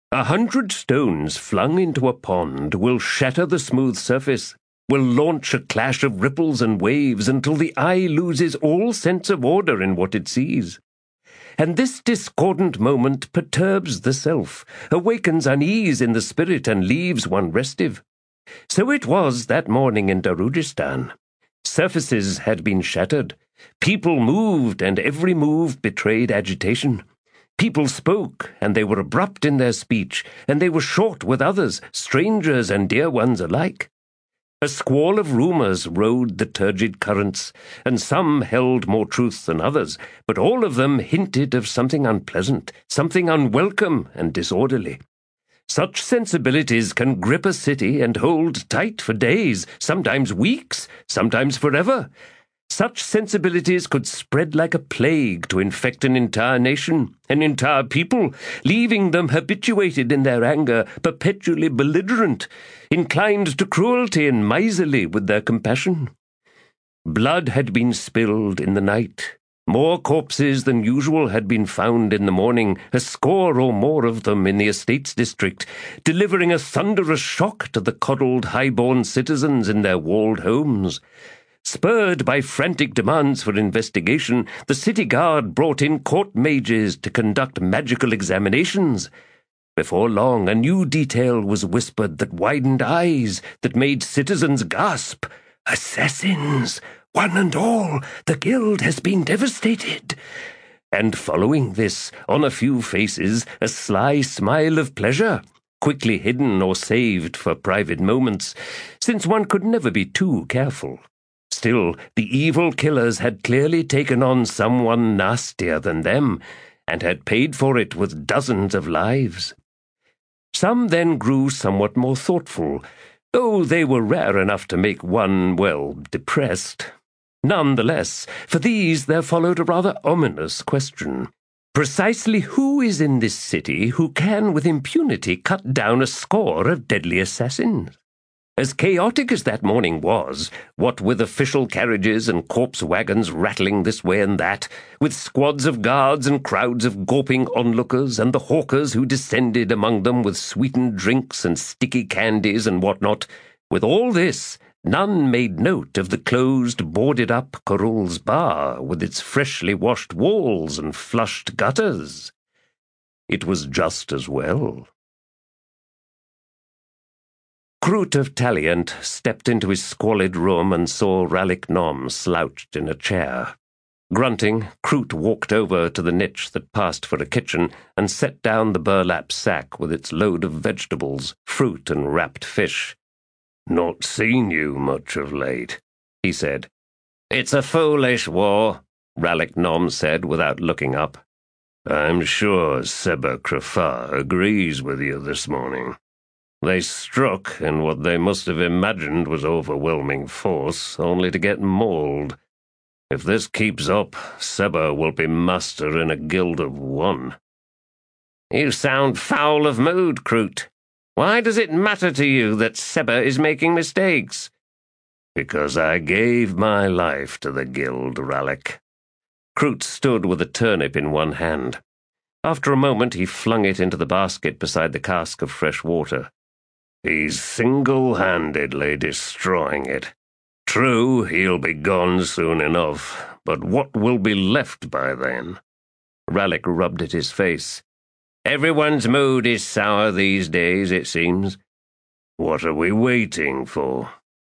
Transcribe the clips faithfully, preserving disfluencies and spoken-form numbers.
A hundred stones flung into a pond will shatter the smooth surface, will launch a clash of ripples and waves until the eye loses all sense of order in what it sees. And this discordant moment perturbs the self, awakens unease in the spirit, and leaves one restive. So it was that morning in Darujistan. Surfaces had been shattered. People moved, and every move betrayed agitation. People spoke, and they were abrupt in their speech, and they were short with others, strangers and dear ones alike. A squall of rumours rode the turgid currents, and some held more truth than others, but all of them hinted of something unpleasant, something unwelcome and disorderly. Such sensibilities can grip a city and hold tight for days, sometimes weeks, sometimes forever. Such sensibilities could spread like a plague to infect an entire nation, an entire people, leaving them habituated in their anger, perpetually belligerent, inclined to cruelty and miserly with their compassion. Blood had been spilled in the night. More corpses than usual had been found in the morning, a score or more of them in the estates district, delivering a thunderous shock to the coddled, high-born citizens in their walled homes. Spurred by frantic demands for investigation, the city guard brought in court mages to conduct magical examinations. Before long, a new detail was whispered that widened eyes, that made citizens gasp. Assassins! One and all, the guild has been devastated. And following this, on a few faces, a sly smile of pleasure, quickly hidden or saved for private moments, since one could never be too careful. Still, the evil killers had clearly taken on someone nastier than them, and had paid for it with dozens of lives. Some then grew somewhat more thoughtful, though they were rare enough to make one, well, depressed. None the less, for these there followed a rather ominous question. Precisely who is in this city who can with impunity cut down a score of deadly assassins? As chaotic as that morning was, what with official carriages and corpse wagons rattling this way and that, with squads of guards and crowds of gawping onlookers, and the hawkers who descended among them with sweetened drinks and sticky candies and what not, with all this, none made note of the closed, boarded-up Corul's bar, with its freshly washed walls and flushed gutters. It was just as well. Kroot of Taliant stepped into his squalid room and saw Ralik Nom slouched in a chair. Grunting, Kroot walked over to the niche that passed for a kitchen and set down the burlap sack with its load of vegetables, fruit, and wrapped fish. "Not seen you much of late," he said. "It's a foolish war," Ralik Nom said without looking up. "I'm sure Seba Krafar agrees with you this morning. They struck in what they must have imagined was overwhelming force, only to get mauled. If this keeps up, Seba will be master in a guild of one." "You sound foul of mood, Kroot. Why does it matter to you that Seba is making mistakes?" "Because I gave my life to the guild, Ralik." Kroot stood with a turnip in one hand. After a moment he flung it into the basket beside the cask of fresh water. "He's single-handedly destroying it. True, he'll be gone soon enough, but what will be left by then?" Ralik rubbed at his face. "Everyone's mood is sour these days, it seems." "What are we waiting for?"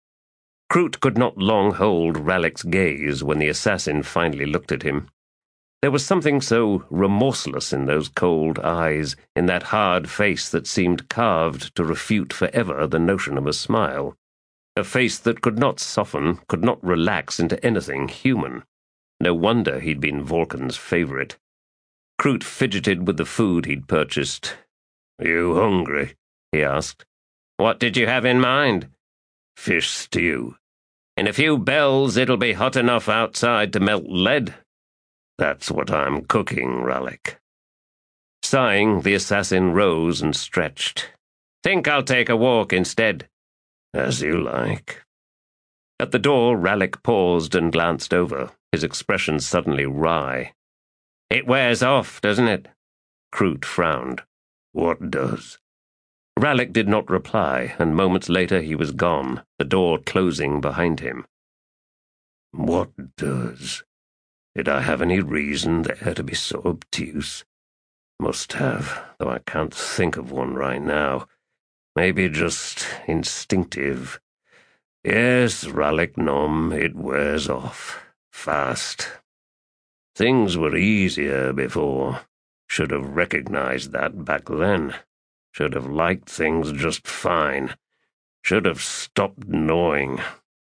Kroot could not long hold Ralik's gaze when the assassin finally looked at him. There was something so remorseless in those cold eyes, in that hard face that seemed carved to refute forever the notion of a smile. A face that could not soften, could not relax into anything human. No wonder he'd been Vulcan's favourite. Kroot fidgeted with the food he'd purchased. "You hungry?" he asked. "What did you have in mind?" "Fish stew." "In a few bells it'll be hot enough outside to melt lead." "That's what I'm cooking, Ralik." Sighing, the assassin rose and stretched. "Think I'll take a walk instead." "As you like." At the door, Ralik paused and glanced over, his expression suddenly wry. "It wears off, doesn't it?" Kroot frowned. What does? Rallick did not reply, and moments later he was gone, the door closing behind him. What does? Did I have any reason there to be so obtuse? Must have, though I can't think of one right now. Maybe just instinctive. Yes, Rallick Nom, it wears off. Fast. Things were easier before. Should have recognized that back then. Should have liked things just fine. Should have stopped gnawing.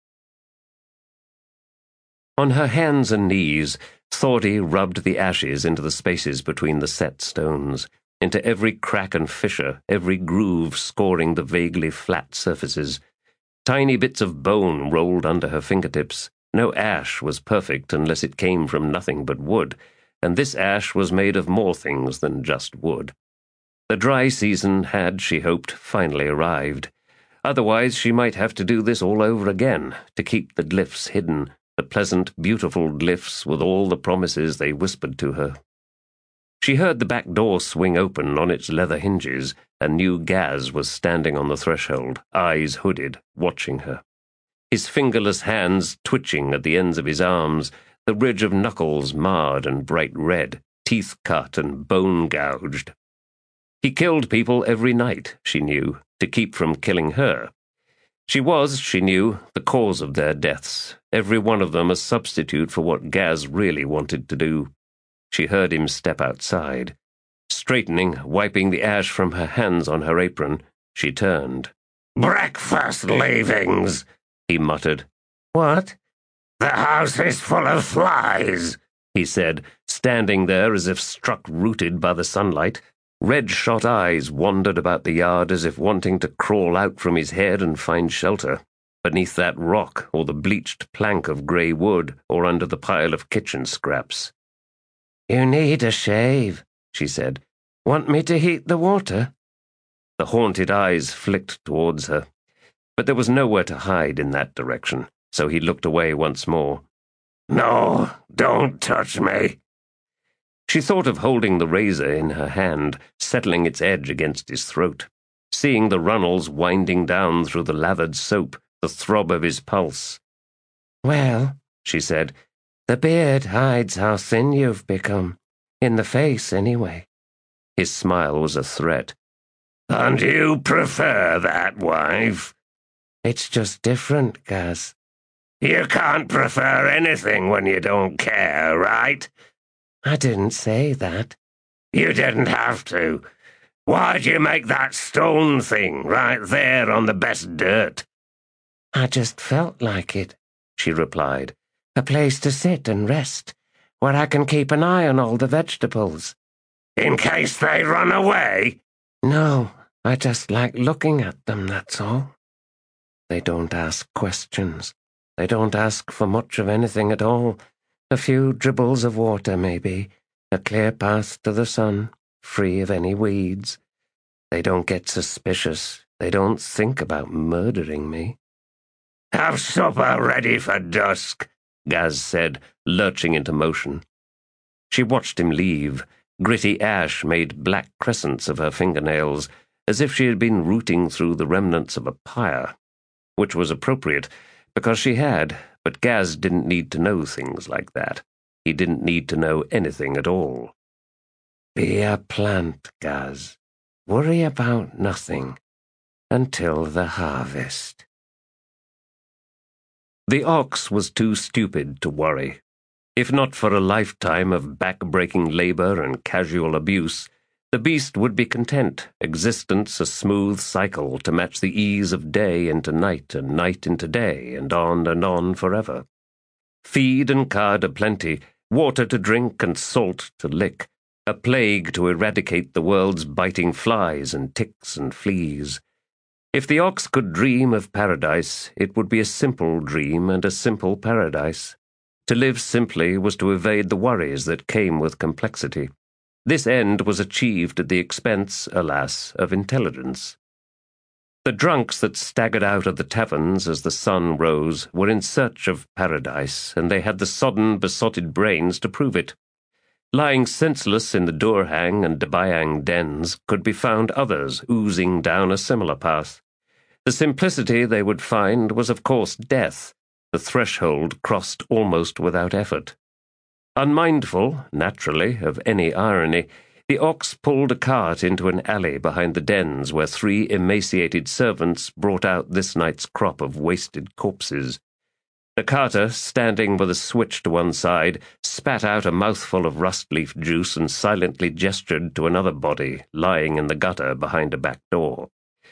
On her hands and knees, Thordy rubbed the ashes into the spaces between the set stones, into every crack and fissure, every groove scoring the vaguely flat surfaces. Tiny bits of bone rolled under her fingertips. No ash was perfect unless it came from nothing but wood, and this ash was made of more things than just wood. The dry season had, she hoped, finally arrived. Otherwise she might have to do this all over again, to keep the glyphs hidden, the pleasant, beautiful glyphs with all the promises they whispered to her. She heard the back door swing open on its leather hinges, and knew Gaz was standing on the threshold, eyes hooded, watching her. His fingerless hands twitching at the ends of his arms, the ridge of knuckles marred and bright red, teeth cut and bone gouged. He killed people every night, she knew, to keep from killing her. She was, she knew, the cause of their deaths, every one of them a substitute for what Gaz really wanted to do. She heard him step outside. Straightening, wiping the ash from her hands on her apron, she turned. "Breakfast leavings," he muttered. "What?" "The house is full of flies," he said, standing there as if struck rooted by the sunlight. Red-shot eyes wandered about the yard as if wanting to crawl out from his head and find shelter, beneath that rock or the bleached plank of grey wood or under the pile of kitchen scraps. "You need a shave," she said. "Want me to heat the water?" The haunted eyes flicked towards her, but there was nowhere to hide in that direction, so he looked away once more. "No, don't touch me." She thought of holding the razor in her hand, settling its edge against his throat, seeing the runnels winding down through the lathered soap, the throb of his pulse. "Well," she said, "the beard hides how thin you've become. In the face, anyway." His smile was a threat. "And you prefer that, wife?" "It's just different, Gaz." "You can't prefer anything when you don't care, right?" "I didn't say that." "You didn't have to. Why'd you make that stone thing right there on the best dirt?" "I just felt like it," she replied. "A place to sit and rest, where I can keep an eye on all the vegetables." "In case they run away?" "No, I just like looking at them, that's all. They don't ask questions. They don't ask for much of anything at all. A few dribbles of water, maybe, a clear path to the sun, free of any weeds. They don't get suspicious. They don't think about murdering me." "Have supper ready for dusk," Gaz said, lurching into motion. She watched him leave. Gritty ash made black crescents of her fingernails, as if she had been rooting through the remnants of a pyre, which was appropriate, because she had, but Gaz didn't need to know things like that. He didn't need to know anything at all. Be a plant, Gaz. Worry about nothing until the harvest. The ox was too stupid to worry. If not for a lifetime of back-breaking labor and casual abuse, the beast would be content, existence a smooth cycle to match the ease of day into night and night into day, and on and on forever. Feed and card aplenty, water to drink and salt to lick, a plague to eradicate the world's biting flies and ticks and fleas. If the ox could dream of paradise, it would be a simple dream and a simple paradise. To live simply was to evade the worries that came with complexity. This end was achieved at the expense, alas, of intelligence. The drunks that staggered out of the taverns as the sun rose were in search of paradise, and they had the sodden, besotted brains to prove it. Lying senseless in the Durhang and Debayang dens could be found others oozing down a similar path. The simplicity they would find was of course death, the threshold crossed almost without effort. Unmindful, naturally, of any irony, the ox pulled a cart into an alley behind the dens where three emaciated servants brought out this night's crop of wasted corpses. The carter, standing with a switch to one side, spat out a mouthful of rust-leaf juice and silently gestured to another body lying in the gutter behind a back door.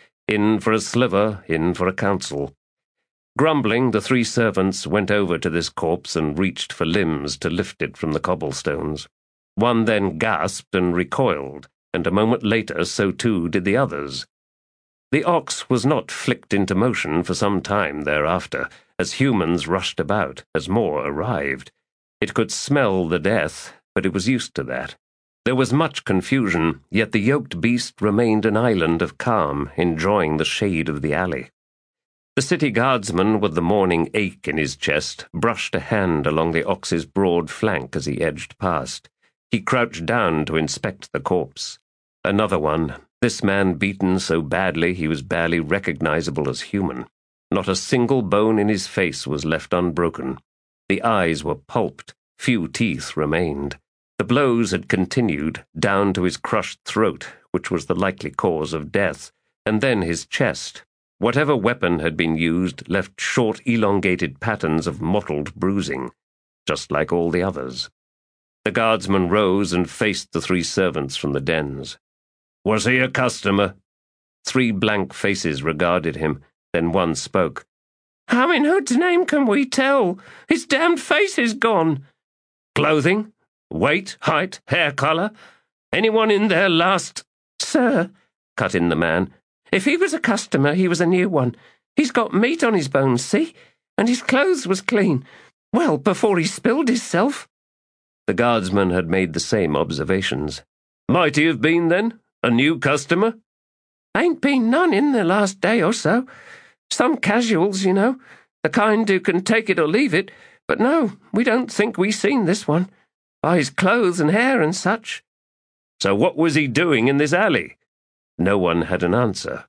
In for a sliver, in for a counsel. Grumbling, the three servants went over to this corpse and reached for limbs to lift it from the cobblestones. One then gasped and recoiled, and a moment later so too did the others. The ox was not flicked into motion for some time thereafter, as humans rushed about, as more arrived. It could smell the death, but it was used to that. There was much confusion, yet the yoked beast remained an island of calm, enjoying the shade of the alley. The city guardsman, with the morning ache in his chest, brushed a hand along the ox's broad flank as he edged past. He crouched down to inspect the corpse. Another one, this man beaten so badly he was barely recognizable as human. Not a single bone in his face was left unbroken. The eyes were pulped, few teeth remained. The blows had continued, down to his crushed throat, which was the likely cause of death, and then his chest. Whatever weapon had been used left short, elongated patterns of mottled bruising, just like all the others. The guardsman rose and faced the three servants from the dens. "Was he a customer?" Three blank faces regarded him, then one spoke. "How in Hood's name can we tell? His damned face is gone." "Clothing? Weight, height, hair colour? Anyone in there last—" "Sir," cut in the man, "if he was a customer, he was a new one. He's got meat on his bones, see? And his clothes was clean. Well, before he spilled hisself." The guardsman had made the same observations. "Might he have been, then? A new customer?" "Ain't been none in the last day or so. Some casuals, you know, the kind who can take it or leave it, but no, we don't think we seen this one, by his clothes and hair and such." "So what was he doing in this alley?" No one had an answer.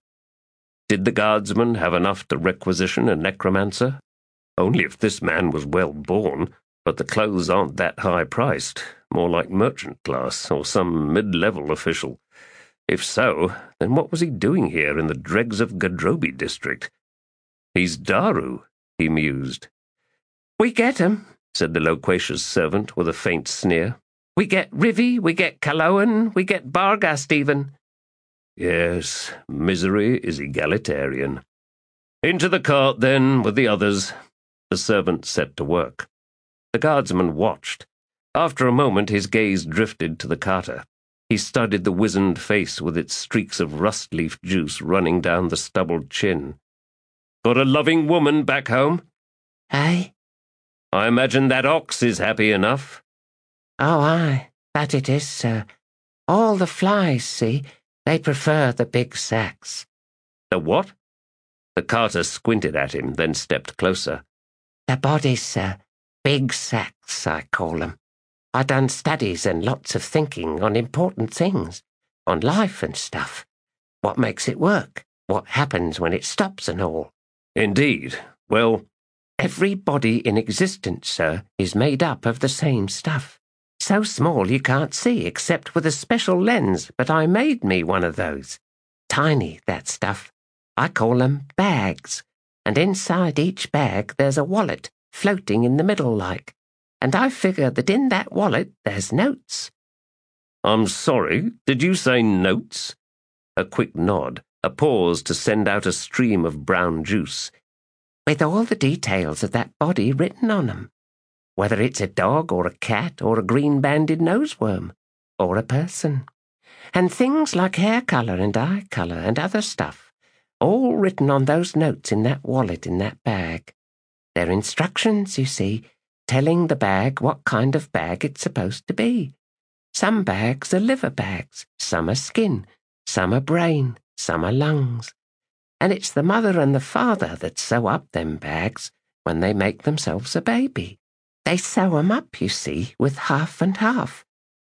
Did the guardsman have enough to requisition a necromancer? Only if this man was well born, but the clothes aren't that high-priced, more like merchant class or some mid-level official. If so, then what was he doing here in the dregs of Gadrobi district? "He's Daru," he mused. "We get 'em," said the loquacious servant with a faint sneer. "We get Rivi, we get Kaloan, we get Barghast even." Yes, misery is egalitarian. "Into the cart, then, with the others." The servant set to work. The guardsman watched. After a moment his gaze drifted to the carter. He studied the wizened face with its streaks of rust-leaf juice running down the stubbled chin. "Got a loving woman back home?" "Aye." "I imagine that ox is happy enough." "Oh, aye, that it is, sir. All the flies, see, they prefer the big sacks." "The what?" The carter squinted at him, then stepped closer. "The bodies, sir. Big sacks, I call them. I done studies and lots of thinking on important things, on life and stuff. What makes it work? What happens when it stops and all." "Indeed. Well—" "Every body in existence, sir, is made up of the same stuff. So small you can't see except with a special lens, but I made me one of those. Tiny, that stuff. I call them bags, and inside each bag there's a wallet, floating in the middle like. And I figure that in that wallet there's notes." "I'm sorry, did you say notes?" A quick nod, a pause to send out a stream of brown juice. "With all the details of that body written on 'em. Whether it's a dog or a cat or a green-banded noseworm, or a person. And things like hair colour and eye colour and other stuff, all written on those notes in that wallet in that bag. They're instructions, you see, telling the bag what kind of bag it's supposed to be. Some bags are liver bags, some are skin, some are brain, some are lungs. And it's the mother and the father that sew up them bags when they make themselves a baby. They sew 'em up, you see, with half and half,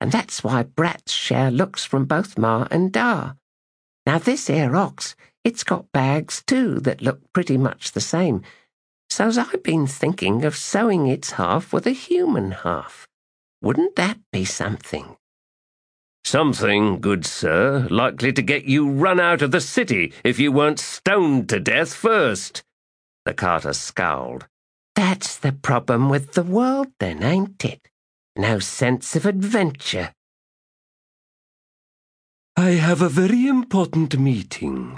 and that's why Brat's share looks from both Ma and Da. Now this here ox, it's got bags too that look pretty much the same, so's I've been thinking of sewing its half with a human half. Wouldn't that be something? Something, good sir, likely to get you run out of the city if you weren't stoned to death first. The carter scowled. That's the problem with the world then, ain't it? No sense of adventure. I have a very important meeting.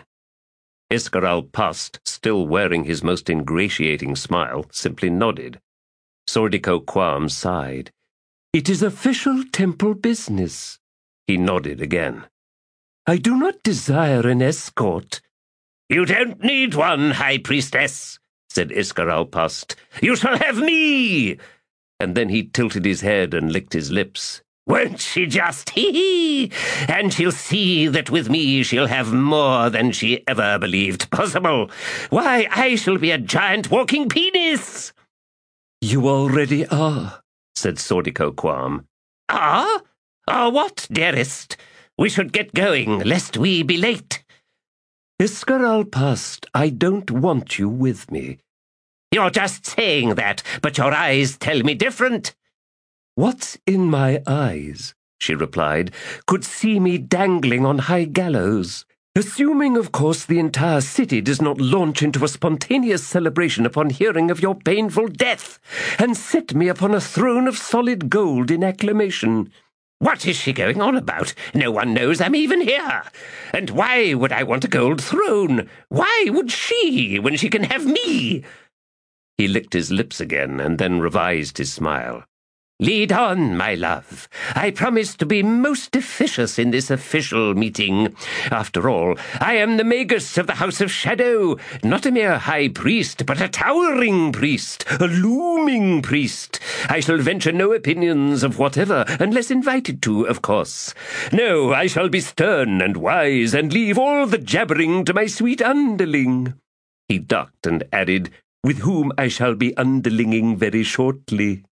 Iskar Past, still wearing his most ingratiating smile, simply nodded. Sordiko Quam sighed. It is official temple business. He nodded again. I do not desire an escort. You don't need one, High Priestess, said Iskar Past. You shall have me! And then he tilted his head and licked his lips. Won't she just? Hee-hee! And she'll see that with me she'll have more than she ever believed possible. Why, I shall be a giant walking penis! You already are, said Sordiko Quam. Ah? Ah, what, dearest? We should get going, lest we be late. Iskar Past, I don't want you with me. You're just saying that, but your eyes tell me different. What's in my eyes, she replied, could see me dangling on high gallows. Assuming, of course, the entire city does not launch into a spontaneous celebration upon hearing of your painful death, and set me upon a throne of solid gold in acclamation. What is she going on about? No one knows I'm even here. And why would I want a gold throne? Why would she, when she can have me? He licked his lips again, and then revised his smile. Lead on, my love. I promise to be most officious in this official meeting. After all, I am the Magus of the House of Shadow, not a mere high priest, but a towering priest, a looming priest. I shall venture no opinions of whatever, unless invited to, of course. No, I shall be stern and wise, and leave all the jabbering to my sweet underling. He ducked and added, with whom I shall be underlinging very shortly.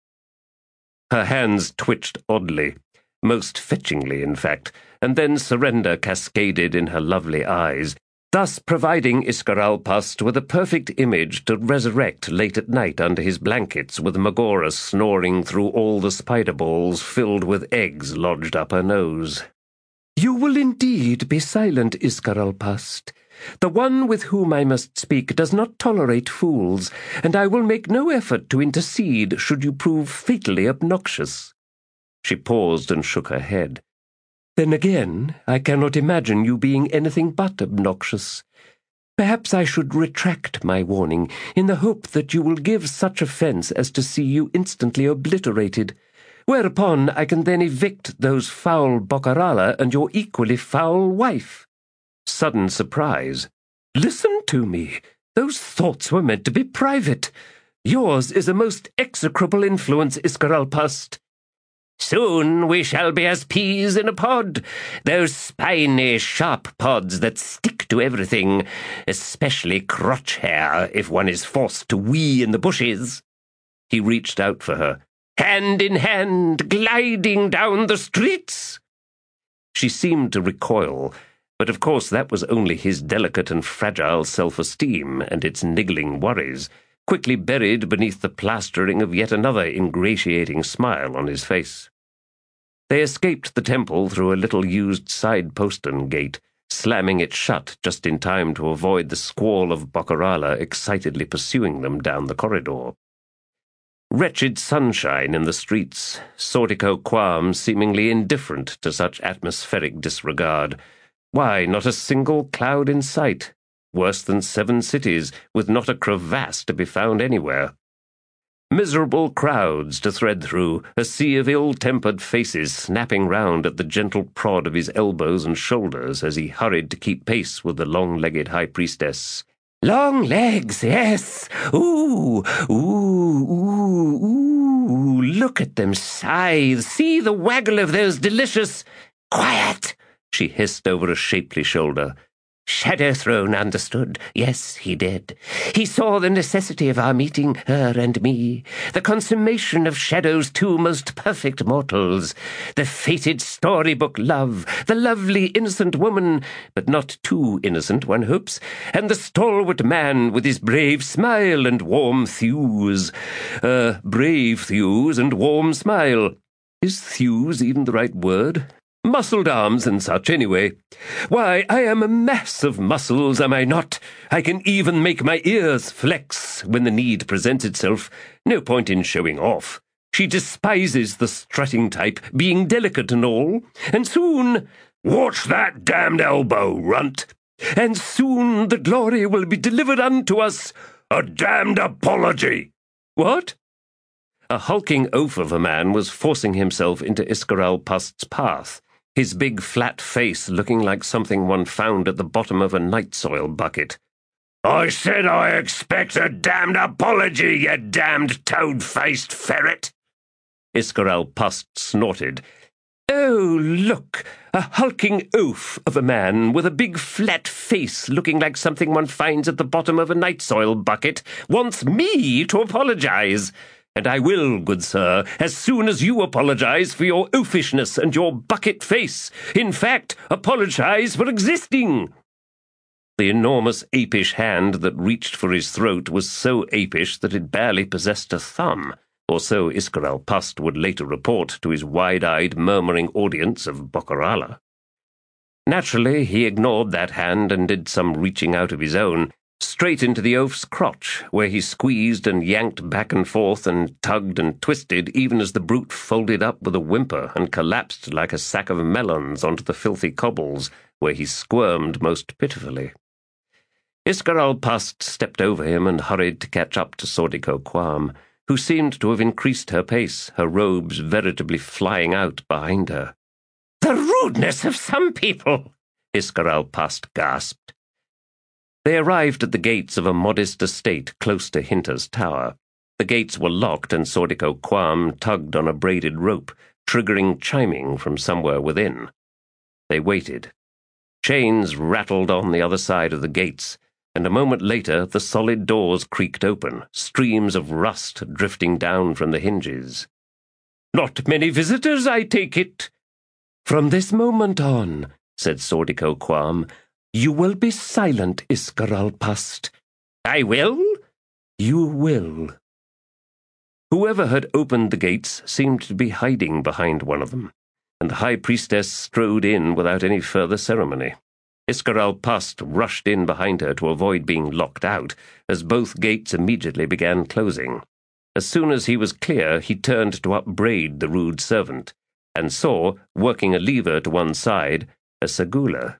Her hands twitched oddly, most fetchingly, in fact, and then surrender cascaded in her lovely eyes, thus providing Iskar Past with a perfect image to resurrect late at night under his blankets with Magora snoring through all the spider balls filled with eggs lodged up her nose. You will indeed be silent, Iskar Past. The one with whom I must speak does not tolerate fools, and I will make no effort to intercede should you prove fatally obnoxious. She paused and shook her head. Then again, I cannot imagine you being anything but obnoxious. Perhaps I should retract my warning, in the hope that you will give such offence as to see you instantly obliterated, whereupon I can then evict those foul Bocarala and your equally foul wife. Sudden surprise. Listen to me. Those thoughts were meant to be private. Yours is a most execrable influence, Iskar Past. Soon we shall be as peas in a pod, those spiny, sharp pods that stick to everything, especially crotch hair if one is forced to wee in the bushes. He reached out for her, hand in hand, gliding down the streets. She seemed to recoil, but of course that was only his delicate and fragile self-esteem and its niggling worries, quickly buried beneath the plastering of yet another ingratiating smile on his face. They escaped the temple through a little used side postern gate, slamming it shut just in time to avoid the squall of Bocarala excitedly pursuing them down the corridor. Wretched sunshine in the streets, Sordiko Quam seemingly indifferent to such atmospheric disregard. Why, not a single cloud in sight. Worse than seven cities, with not a crevasse to be found anywhere. Miserable crowds to thread through, a sea of ill-tempered faces snapping round at the gentle prod of his elbows and shoulders as he hurried to keep pace with the long-legged high priestess. Long legs, yes! Ooh, ooh, ooh, ooh! Look at them scythe! See the waggle of those delicious— Quiet! She hissed over a shapely shoulder. Shadow Throne understood. Yes, he did. He saw the necessity of our meeting, her and me, the consummation of Shadow's two most perfect mortals, the fated storybook love, the lovely innocent woman, but not too innocent, one hopes, and the stalwart man with his brave smile and warm thews. Uh, brave thews and warm smile. Is thews even the right word? Muscled arms and such, anyway. Why, I am a mass of muscles, am I not? I can even make my ears flex when the need presents itself. No point in showing off. She despises the strutting type, being delicate and all. And soon, watch that damned elbow, runt. And soon the glory will be delivered unto us. A damned apology. What? A hulking oaf of a man was forcing himself into Iscaral Pust's path, his big flat face looking like something one found at the bottom of a night soil bucket. I said I expect a damned apology, you damned toad-faced ferret. Iscaral Pust snorted. Oh, look, a hulking oaf of a man with a big flat face looking like something one finds at the bottom of a night soil bucket wants me to apologize. And I will, good sir, as soon as you apologize for your oafishness and your bucket face. In fact, apologize for existing. The enormous apish hand that reached for his throat was so apish that it barely possessed a thumb, or so Iscaral Pust would later report to his wide-eyed, murmuring audience of Bocarala. Naturally, he ignored that hand and did some reaching out of his own, straight into the oaf's crotch, where he squeezed and yanked back and forth and tugged and twisted even as the brute folded up with a whimper and collapsed like a sack of melons onto the filthy cobbles, where he squirmed most pitifully. Iscaral Pust stepped over him and hurried to catch up to Sordico Quam, who seemed to have increased her pace, her robes veritably flying out behind her. "The rudeness of some people!" Iscaral Pust gasped. They arrived at the gates of a modest estate close to Hinter's tower. The gates were locked, and Sordico Quam tugged on a braided rope, triggering chiming from somewhere within. They waited. Chains rattled on the other side of the gates, and a moment later the solid doors creaked open, streams of rust drifting down from the hinges. "Not many visitors, I take it?" "From this moment on," said Sordico Quam, "you will be silent, Iscaral Pust." "I will?" "You will." Whoever had opened the gates seemed to be hiding behind one of them, and the High Priestess strode in without any further ceremony. Iscaral Pust rushed in behind her to avoid being locked out, as both gates immediately began closing. As soon as he was clear, he turned to upbraid the rude servant, and saw, working a lever to one side, a Segula.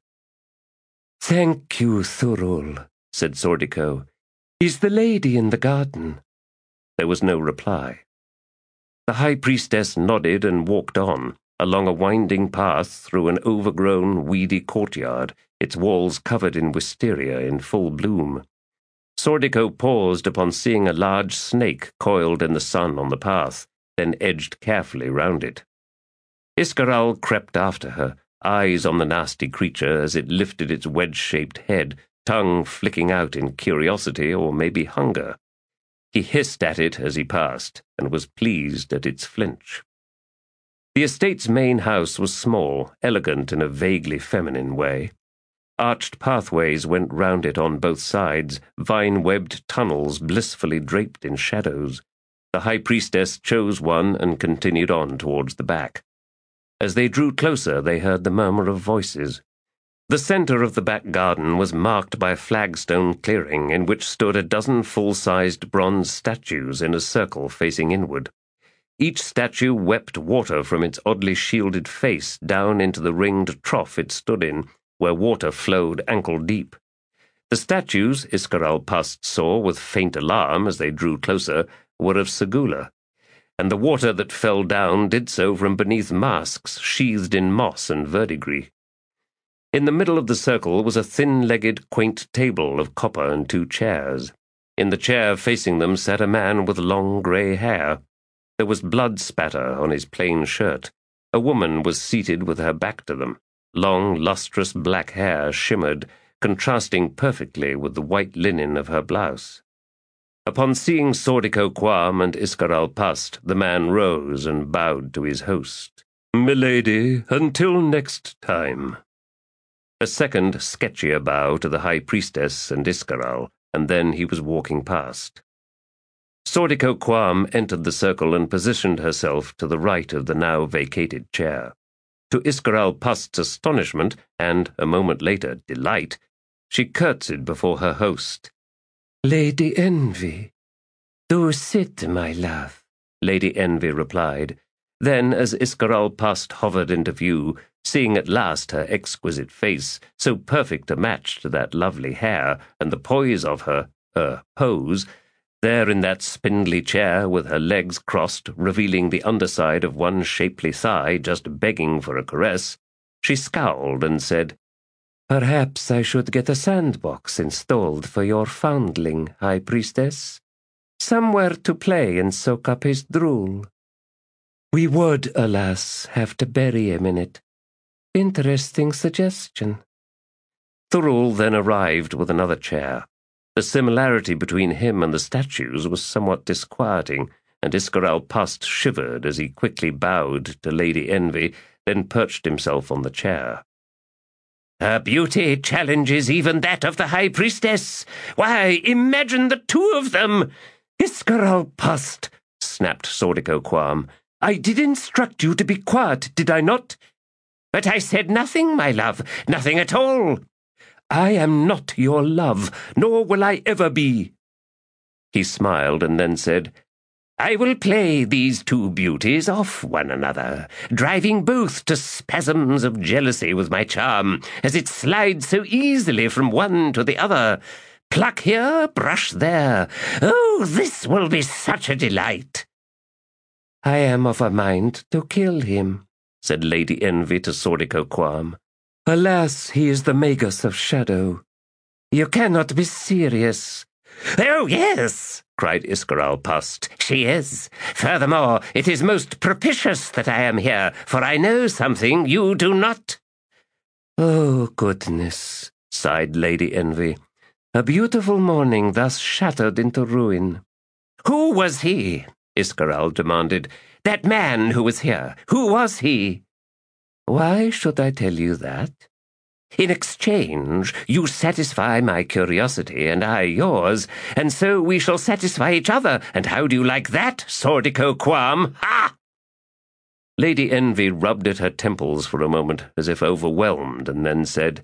"Thank you, Thurul," said Sordico. "Is the lady in the garden?" There was no reply. The High Priestess nodded and walked on, along a winding path through an overgrown, weedy courtyard, its walls covered in wisteria in full bloom. Sordico paused upon seeing a large snake coiled in the sun on the path, then edged carefully round it. Iscaral crept after her, eyes on the nasty creature as it lifted its wedge-shaped head, tongue flicking out in curiosity or maybe hunger. He hissed at it as he passed, and was pleased at its flinch. The estate's main house was small, elegant in a vaguely feminine way. Arched pathways went round it on both sides, vine-webbed tunnels blissfully draped in shadows. The High Priestess chose one and continued on towards the back. As they drew closer, they heard the murmur of voices. The centre of the back garden was marked by a flagstone clearing in which stood a dozen full-sized bronze statues in a circle facing inward. Each statue wept water from its oddly shielded face down into the ringed trough it stood in, where water flowed ankle-deep. The statues, Iscaral Pust saw with faint alarm as they drew closer, were of Segula, and the water that fell down did so from beneath masks sheathed in moss and verdigris. In the middle of the circle was a thin-legged, quaint table of copper and two chairs. In the chair facing them sat a man with long grey hair. There was blood spatter on his plain shirt. A woman was seated with her back to them. Long, lustrous black hair shimmered, contrasting perfectly with the white linen of her blouse. Upon seeing Sordico Quam and Iscaral Past, the man rose and bowed to his host. "Milady, until next time." A second, sketchier bow to the High Priestess and Iscaral, and then he was walking past. Sordico Quam entered the circle and positioned herself to the right of the now vacated chair. To Iscaral Past's astonishment, and, a moment later, delight, she curtsied before her host. "Lady Envy, do sit, my love," Lady Envy replied. Then, as Iscaral Past hovered into view, seeing at last her exquisite face, so perfect a match to that lovely hair, and the poise of her, er, pose, there in that spindly chair with her legs crossed, revealing the underside of one shapely thigh just begging for a caress, she scowled and said, "Perhaps I should get a sandbox installed for your foundling, High Priestess. Somewhere to play and soak up his drool. We would, alas, have to bury him in it. Interesting suggestion." Thurul then arrived with another chair. The similarity between him and the statues was somewhat disquieting, and Iscaral Past shivered as he quickly bowed to Lady Envy, then perched himself on the chair. "Her beauty challenges even that of the High Priestess. Why, imagine the two of them!" "Iscaral Past," snapped Sordico Quam, "I did instruct you to be quiet, did I not?" "But I said nothing, my love, nothing at all." "I am not your love, nor will I ever be." He smiled and then said, "I will play these two beauties off one another, driving both to spasms of jealousy with my charm, as it slides so easily from one to the other. Pluck here, brush there. Oh, this will be such a delight." "I am of a mind to kill him," said Lady Envy to Sordico Quam. "Alas, he is the Magus of Shadow." "You cannot be serious." "Oh, yes," cried Iscaral Past. "She is. Furthermore, it is most propitious that I am here, for I know something you do not." "Oh, goodness," sighed Lady Envy. "A beautiful morning thus shattered into ruin." "Who was he?" Iscaral demanded. "That man who was here, who was he?" "Why should I tell you that?" "In exchange, you satisfy my curiosity and I yours, and so we shall satisfy each other. And how do you like that, Sordico Quam? Ha!" Lady Envy rubbed at her temples for a moment, as if overwhelmed, and then said,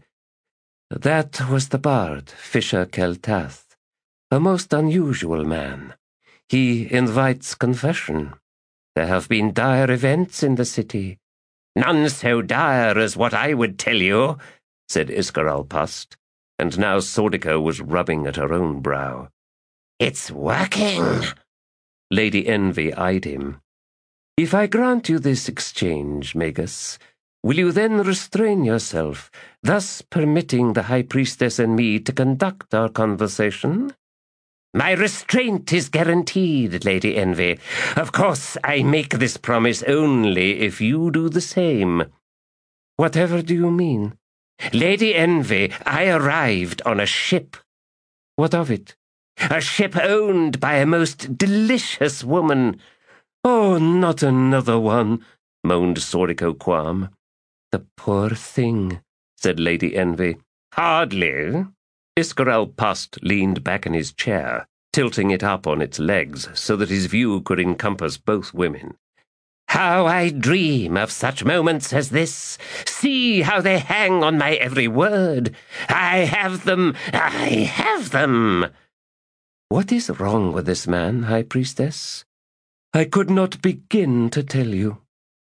"That was the bard, Fisher Keltath, a most unusual man. He invites confession. There have been dire events in the city." "None so dire as what I would tell you," said Iscaral Past, and now Sordico was rubbing at her own brow. "It's working." Lady Envy eyed him. "If I grant you this exchange, Magus, will you then restrain yourself, thus permitting the High Priestess and me to conduct our conversation?" "My restraint is guaranteed, Lady Envy. Of course, I make this promise only if you do the same." "Whatever do you mean?" "Lady Envy, I arrived on a ship." "What of it?" "A ship owned by a most delicious woman." "Oh, not another one," moaned Sordico Quam. "The poor thing," said Lady Envy. "Hardly." Iscaral Past leaned back in his chair, tilting it up on its legs so that his view could encompass both women. "How I dream of such moments as this! See how they hang on my every word! I have them! I have them!" "What is wrong with this man, High Priestess?" "I could not begin to tell you."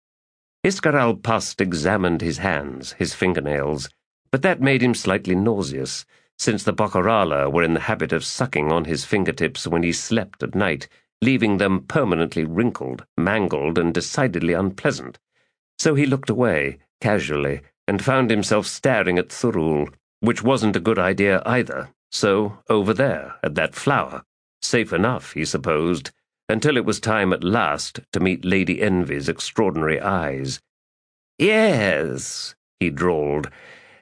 Iscaral Past examined his hands, his fingernails, but that made him slightly nauseous, since the Baccarala were in the habit of sucking on his fingertips when he slept at night, leaving them permanently wrinkled, mangled, and decidedly unpleasant. So he looked away, casually, and found himself staring at Thurul, which wasn't a good idea either. So, over there, at that flower. Safe enough, he supposed, until it was time at last to meet Lady Envy's extraordinary eyes. "Yes," he drawled,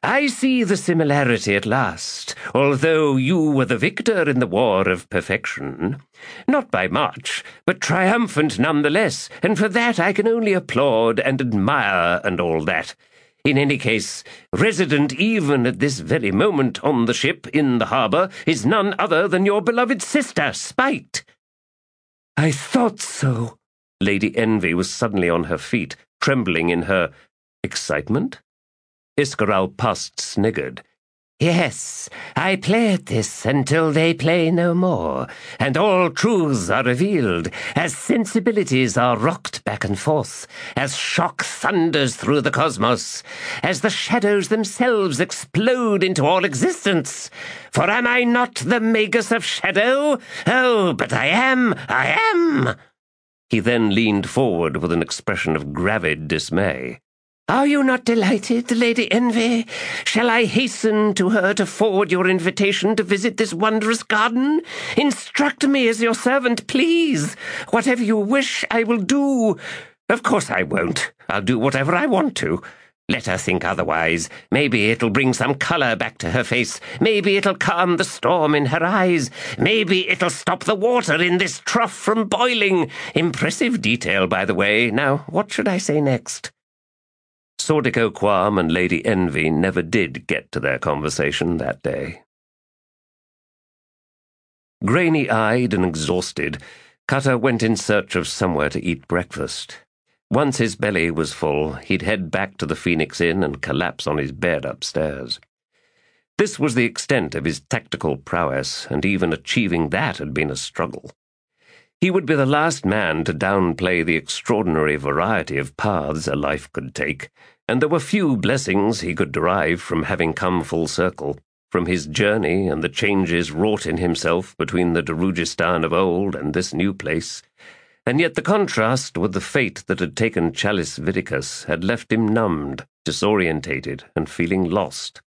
I see the similarity at last, although you were the victor in the war of perfection. Not by much, but triumphant nonetheless, and for that I can only applaud and admire and all that. In any case, resident even at this very moment on the ship in the harbour is none other than your beloved sister, Spite. I thought so. Lady Envy was suddenly on her feet, trembling in her excitement. Iscaral Pust sniggered. Yes, I play at this until they play no more, and all truths are revealed, as sensibilities are rocked back and forth, as shock thunders through the cosmos, as the shadows themselves explode into all existence. For am I not the Magus of Shadow? Oh, but I am, I am! He then leaned forward with an expression of gravid dismay. Are you not delighted, Lady Envy? Shall I hasten to her to forward your invitation to visit this wondrous garden? Instruct me as your servant, please. Whatever you wish, I will do. Of course I won't. I'll do whatever I want to. Let her think otherwise. Maybe it'll bring some colour back to her face. Maybe it'll calm the storm in her eyes. Maybe it'll stop the water in this trough from boiling. Impressive detail, by the way. Now, what should I say next? Sordico Quam and Lady Envy never did get to their conversation that day. Grainy-eyed and exhausted, Cutter went in search of somewhere to eat breakfast. Once his belly was full, he'd head back to the Phoenix Inn and collapse on his bed upstairs. This was the extent of his tactical prowess, and even achieving that had been a struggle. He would be the last man to downplay the extraordinary variety of paths a life could take, and there were few blessings he could derive from having come full circle, from his journey and the changes wrought in himself between the Darugistan of old and this new place, and yet the contrast with the fate that had taken Chalice Vidicus had left him numbed, disorientated, and feeling lost.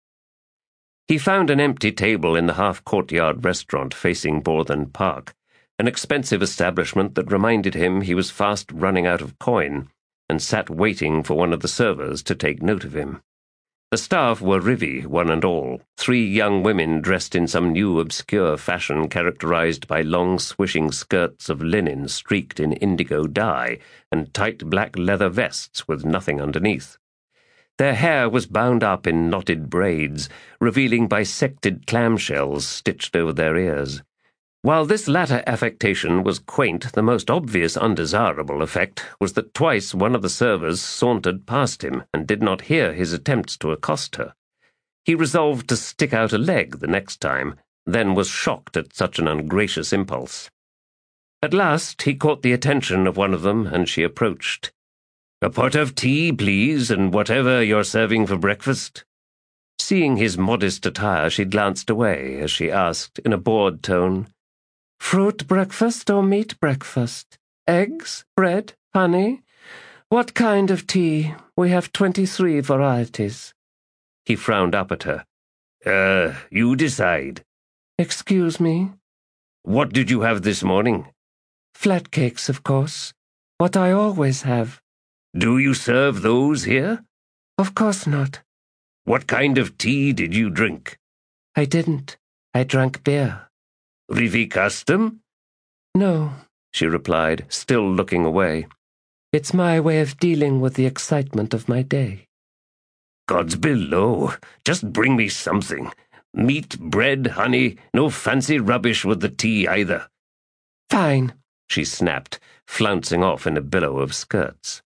He found an empty table in the half-courtyard restaurant facing Borthern Park, an expensive establishment that reminded him he was fast running out of coin, and sat waiting for one of the servers to take note of him. The staff were Rivi, one and all, three young women dressed in some new obscure fashion characterized by long swishing skirts of linen streaked in indigo dye and tight black leather vests with nothing underneath. Their hair was bound up in knotted braids, revealing bisected clamshells stitched over their ears. While this latter affectation was quaint, the most obvious undesirable effect was that twice one of the servers sauntered past him and did not hear his attempts to accost her. He resolved to stick out a leg the next time, then was shocked at such an ungracious impulse. At last he caught the attention of one of them, and she approached. "A pot of tea, please, and whatever you're serving for breakfast." Seeing his modest attire, she glanced away as she asked, in a bored tone, "Fruit breakfast or meat breakfast? Eggs, bread, honey? What kind of tea? We have twenty-three varieties." He frowned up at her. Uh, you decide." "Excuse me?" "What did you have this morning?" "Flat cakes, of course. What I always have." "Do you serve those here?" "Of course not." "What kind of tea did you drink?" "I didn't. I drank beer." "Rivi custom?" "No," she replied, still looking away. "It's my way of dealing with the excitement of my day." "Gods below, just bring me something. Meat, bread, honey, no fancy rubbish with the tea either." "Fine," she snapped, flouncing off in a billow of skirts.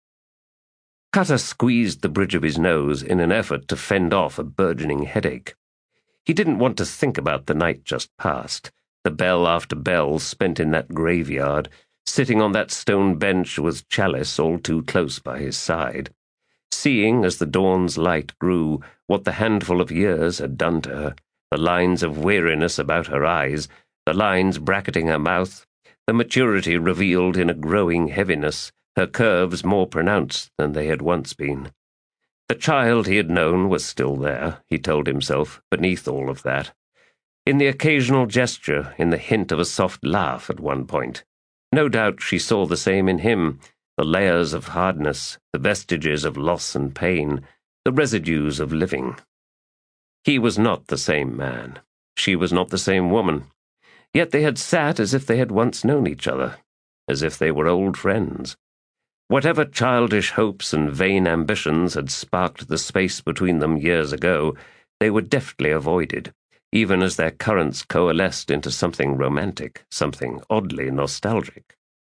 Cutter squeezed the bridge of his nose in an effort to fend off a burgeoning headache. He didn't want to think about the night just past, the bell after bell spent in that graveyard, sitting on that stone bench with Chalice all too close by his side, seeing, as the dawn's light grew, what the handful of years had done to her, the lines of weariness about her eyes, the lines bracketing her mouth, the maturity revealed in a growing heaviness, her curves more pronounced than they had once been. The child he had known was still there, he told himself, beneath all of that. In the occasional gesture, in the hint of a soft laugh at one point. No doubt she saw the same in him, the layers of hardness, the vestiges of loss and pain, the residues of living. He was not the same man. She was not the same woman. Yet they had sat as if they had once known each other, as if they were old friends. Whatever childish hopes and vain ambitions had sparked the space between them years ago, they were deftly avoided, even as their currents coalesced into something romantic, something oddly nostalgic.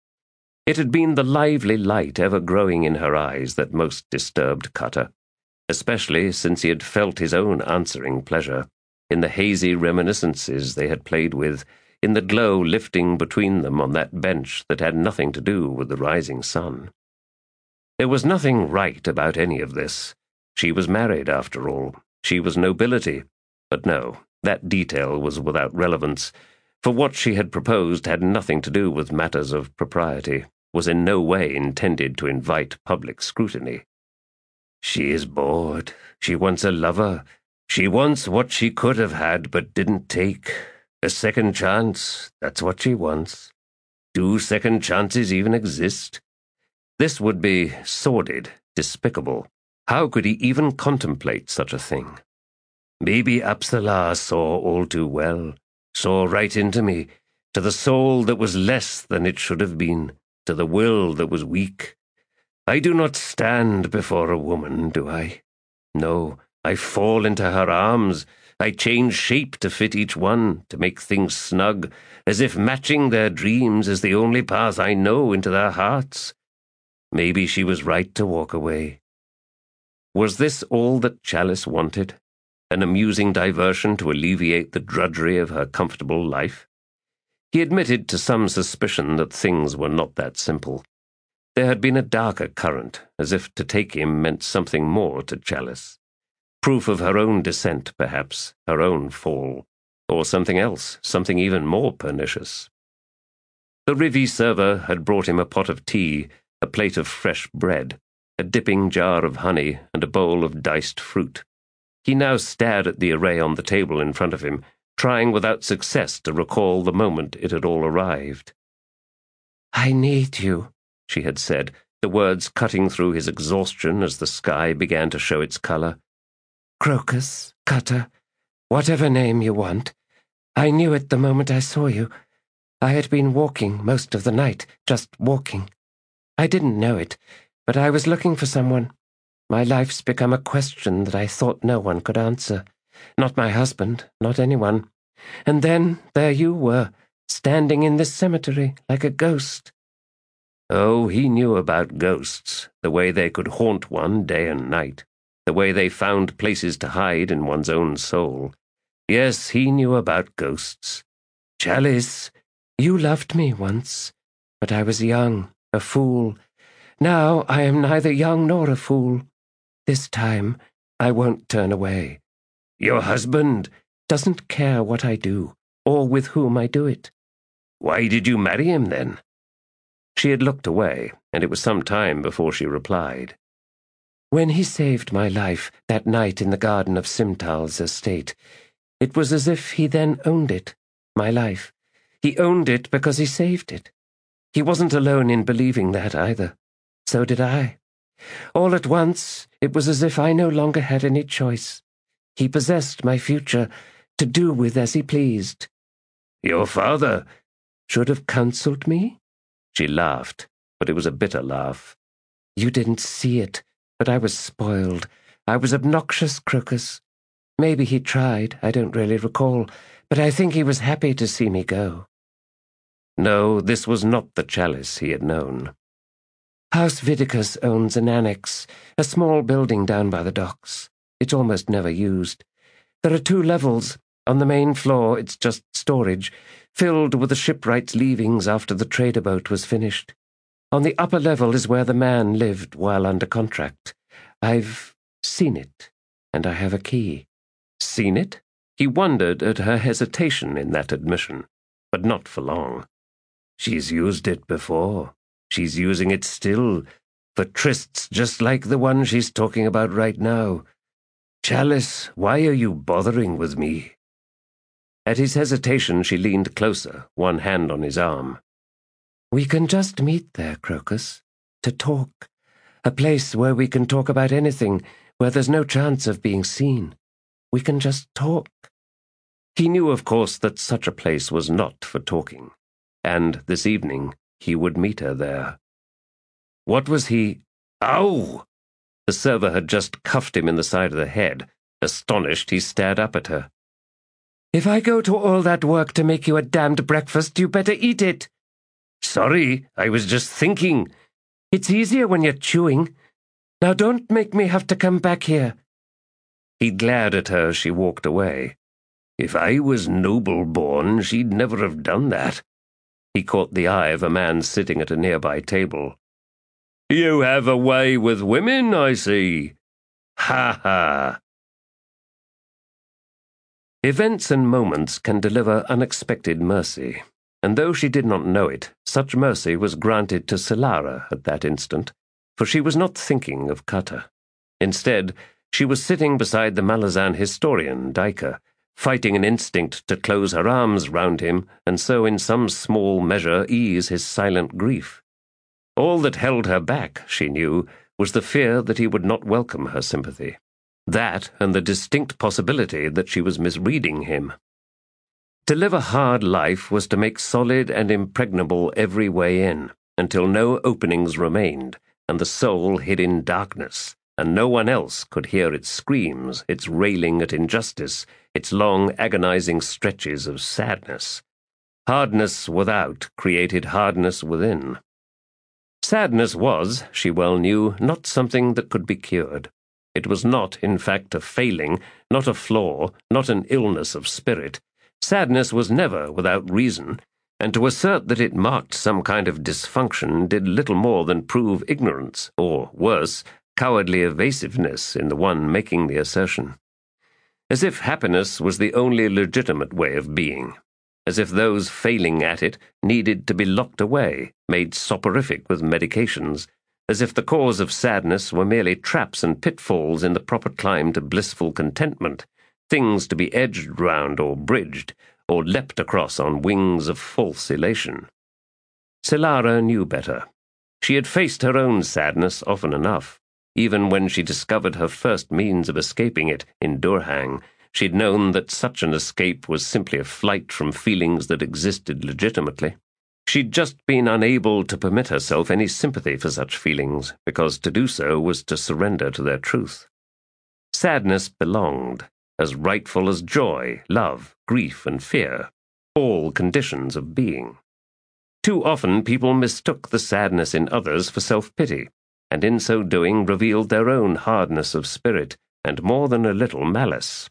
It had been the lively light ever growing in her eyes that most disturbed Cutter, especially since he had felt his own answering pleasure in the hazy reminiscences they had played with, in the glow lifting between them on that bench that had nothing to do with the rising sun. There was nothing right about any of this. She was married, after all. She was nobility. But no, that detail was without relevance, for what she had proposed had nothing to do with matters of propriety, was in no way intended to invite public scrutiny. She is bored. She wants a lover. She wants what she could have had but didn't take. A second chance, that's what she wants. Do second chances even exist? This would be sordid, despicable. How could he even contemplate such a thing? Maybe Apsala saw all too well, saw right into me, to the soul that was less than it should have been, to the will that was weak. I do not stand before a woman, do I? No, I fall into her arms. I change shape to fit each one, to make things snug, as if matching their dreams is the only path I know into their hearts. Maybe she was right to walk away. Was this all that Chalice wanted? An amusing diversion to alleviate the drudgery of her comfortable life? He admitted to some suspicion that things were not that simple. There had been a darker current, as if to take him meant something more to Chalice. Proof of her own descent, perhaps, her own fall, or something else, something even more pernicious. The Rivy server had brought him a pot of tea, a plate of fresh bread, a dipping jar of honey, and a bowl of diced fruit. He now stared at the array on the table in front of him, trying without success to recall the moment it had all arrived. "I need you," she had said, the words cutting through his exhaustion as the sky began to show its colour. "Crocus, Cutter, whatever name you want. I knew it the moment I saw you. I had been walking most of the night, just walking. I didn't know it, but I was looking for someone. My life's become a question that I thought no one could answer. Not my husband, not anyone. And then there you were, standing in this cemetery like a ghost." Oh, he knew about ghosts, the way they could haunt one day and night, the way they found places to hide in one's own soul. Yes, he knew about ghosts. "Chalice, you loved me once, but I was young, a fool. Now I am neither young nor a fool. This time I won't turn away. Your husband doesn't care what I do, or with whom I do it." "Why did you marry him, then?" She had looked away, and it was some time before she replied. "When he saved my life that night in the garden of Simtal's estate, it was as if he then owned it, my life. He owned it because he saved it. He wasn't alone in believing that either. So did I. All at once, it was as if I no longer had any choice. He possessed my future, to do with as he pleased." "Your father should have counselled me?" She laughed, but it was a bitter laugh. "You didn't see it, but I was spoiled. I was obnoxious, Crocus. Maybe he tried, I don't really recall, but I think he was happy to see me go." No, this was not the Chalice he had known. "House Vidicus owns an annex, a small building down by the docks. It's almost never used. There are two levels. On the main floor, it's just storage, filled with the shipwright's leavings after the trader boat was finished. On the upper level is where the man lived while under contract. I've seen it, and I have a key." Seen it? He wondered at her hesitation in that admission, but not for long. She's used it before. She's using it still, for trysts just like the one she's talking about right now. Chalice, why are you bothering with me? At his hesitation, she leaned closer, one hand on his arm. "We can just meet there, Crocus, to talk. A place where we can talk about anything, where there's no chance of being seen. We can just talk." He knew, of course, that such a place was not for talking, and this evening he would meet her there. What was he— Ow! The server had just cuffed him in the side of the head. Astonished, he stared up at her. "If I go to all that work to make you a damned breakfast, you better eat it." "Sorry, I was just thinking." "It's easier when you're chewing. Now don't make me have to come back here." He glared at her as she walked away. If I was noble-born, she'd never have done that. He caught the eye of a man sitting at a nearby table. "You have a way with women, I see. Ha ha." Events and moments can deliver unexpected mercy, and though she did not know it, such mercy was granted to Solara at that instant, for she was not thinking of Cutter. Instead, she was sitting beside the Malazan historian, Dyker, fighting an instinct to close her arms round him and so in some small measure ease his silent grief. All that held her back, she knew, was the fear that he would not welcome her sympathy. That and the distinct possibility that she was misreading him. To live a hard life was to make solid and impregnable every way in, until no openings remained, and the soul hid in darkness, and no one else could hear its screams, its railing at injustice, its long agonizing stretches of sadness. Hardness without created hardness within. Sadness was, she well knew, not something that could be cured. It was not, in fact, a failing, not a flaw, not an illness of spirit. Sadness was never without reason, and to assert that it marked some kind of dysfunction did little more than prove ignorance, or, worse, cowardly evasiveness in the one making the assertion. As if happiness was the only legitimate way of being. As if those failing at it needed to be locked away, made soporific with medications, as if the cause of sadness were merely traps and pitfalls in the proper climb to blissful contentment, things to be edged round or bridged, or leapt across on wings of false elation. Solara knew better. She had faced her own sadness often enough. Even when she discovered her first means of escaping it in Durhang, she'd known that such an escape was simply a flight from feelings that existed legitimately. She'd just been unable to permit herself any sympathy for such feelings, because to do so was to surrender to their truth. Sadness belonged, as rightful as joy, love, grief, and fear, all conditions of being. Too often people mistook the sadness in others for self-pity, and in so doing revealed their own hardness of spirit and more than a little malice.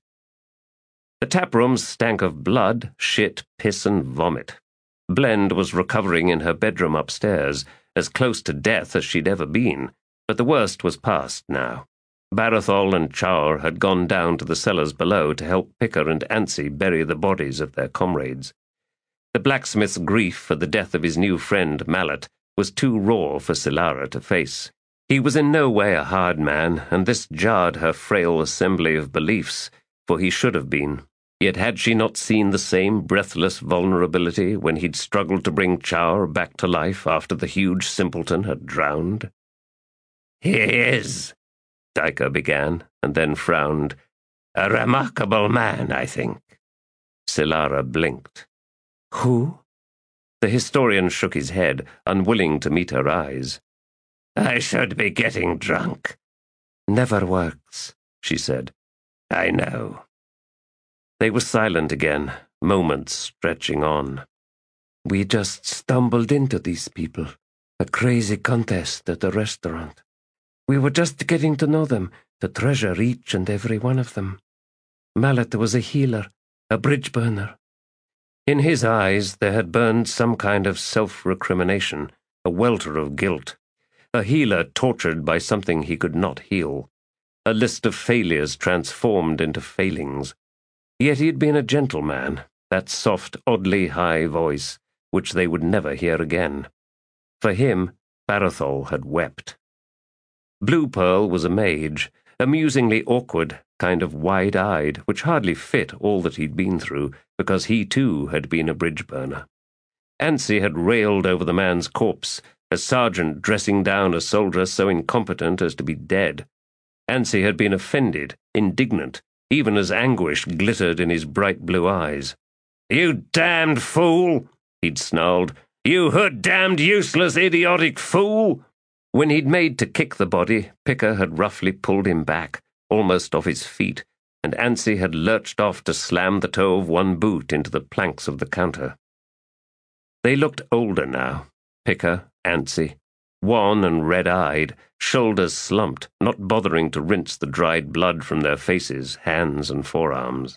The taprooms stank of blood, shit, piss, and vomit. Blend was recovering in her bedroom upstairs, as close to death as she'd ever been, but the worst was past now. Barathol and Chaur had gone down to the cellars below to help Picker and Ansi bury the bodies of their comrades. The blacksmith's grief for the death of his new friend, Mallet, was too raw for Solara to face. He was in no way a hard man, and this jarred her frail assembly of beliefs, for he should have been. Yet had she not seen the same breathless vulnerability when he'd struggled to bring Chaur back to life after the huge simpleton had drowned? "He is," Dyker began, and then frowned. "A remarkable man, I think." Solara blinked. "Who?" The historian shook his head, unwilling to meet her eyes. "I should be getting drunk." "Never works," she said. "I know." They were silent again, moments stretching on. "We just stumbled into these people, a crazy contest at a restaurant. We were just getting to know them, to treasure each and every one of them. Mallet was a healer, a bridge burner." In his eyes there had burned some kind of self-recrimination, a welter of guilt. A healer tortured by something he could not heal. A list of failures transformed into failings. Yet he had been a gentleman, that soft, oddly high voice, which they would never hear again. For him, Barathol had wept. Blue Pearl was a mage, amusingly awkward, kind of wide-eyed, which hardly fit all that he'd been through, because he too had been a bridge burner. Ansi had railed over the man's corpse, a sergeant dressing down a soldier so incompetent as to be dead. Ansi had been offended, indignant, even as anguish glittered in his bright blue eyes. "You damned fool!" he'd snarled. "You hood-damned, useless, idiotic fool!" When he'd made to kick the body, Picker had roughly pulled him back, almost off his feet, and Anstey had lurched off to slam the toe of one boot into the planks of the counter. They looked older now, Picker, Anstey, wan and red-eyed, shoulders slumped, not bothering to rinse the dried blood from their faces, hands, and forearms.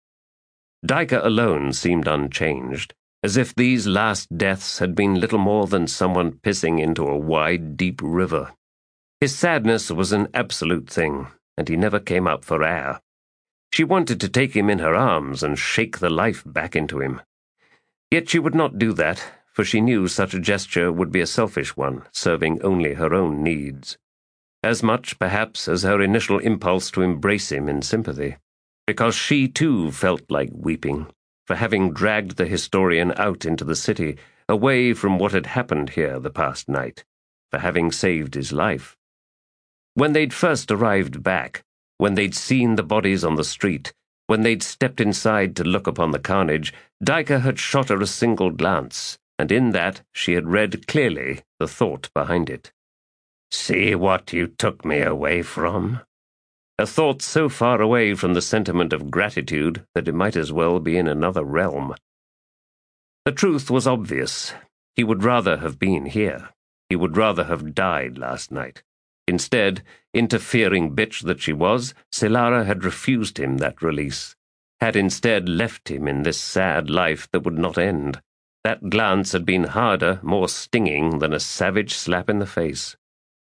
Dyker alone seemed unchanged, as if these last deaths had been little more than someone pissing into a wide, deep river. His sadness was an absolute thing, and he never came up for air. She wanted to take him in her arms and shake the life back into him. Yet she would not do that, for she knew such a gesture would be a selfish one, serving only her own needs. As much, perhaps, as her initial impulse to embrace him in sympathy, because she too felt like weeping, for having dragged the historian out into the city, away from what had happened here the past night, for having saved his life. When they'd first arrived back, when they'd seen the bodies on the street, when they'd stepped inside to look upon the carnage, Dyker had shot her a single glance, and in that she had read clearly the thought behind it. "See what you took me away from?" A thought so far away from the sentiment of gratitude that it might as well be in another realm. The truth was obvious. He would rather have been here. He would rather have died last night. Instead, interfering bitch that she was, Silara had refused him that release, had instead left him in this sad life that would not end. That glance had been harder, more stinging than a savage slap in the face.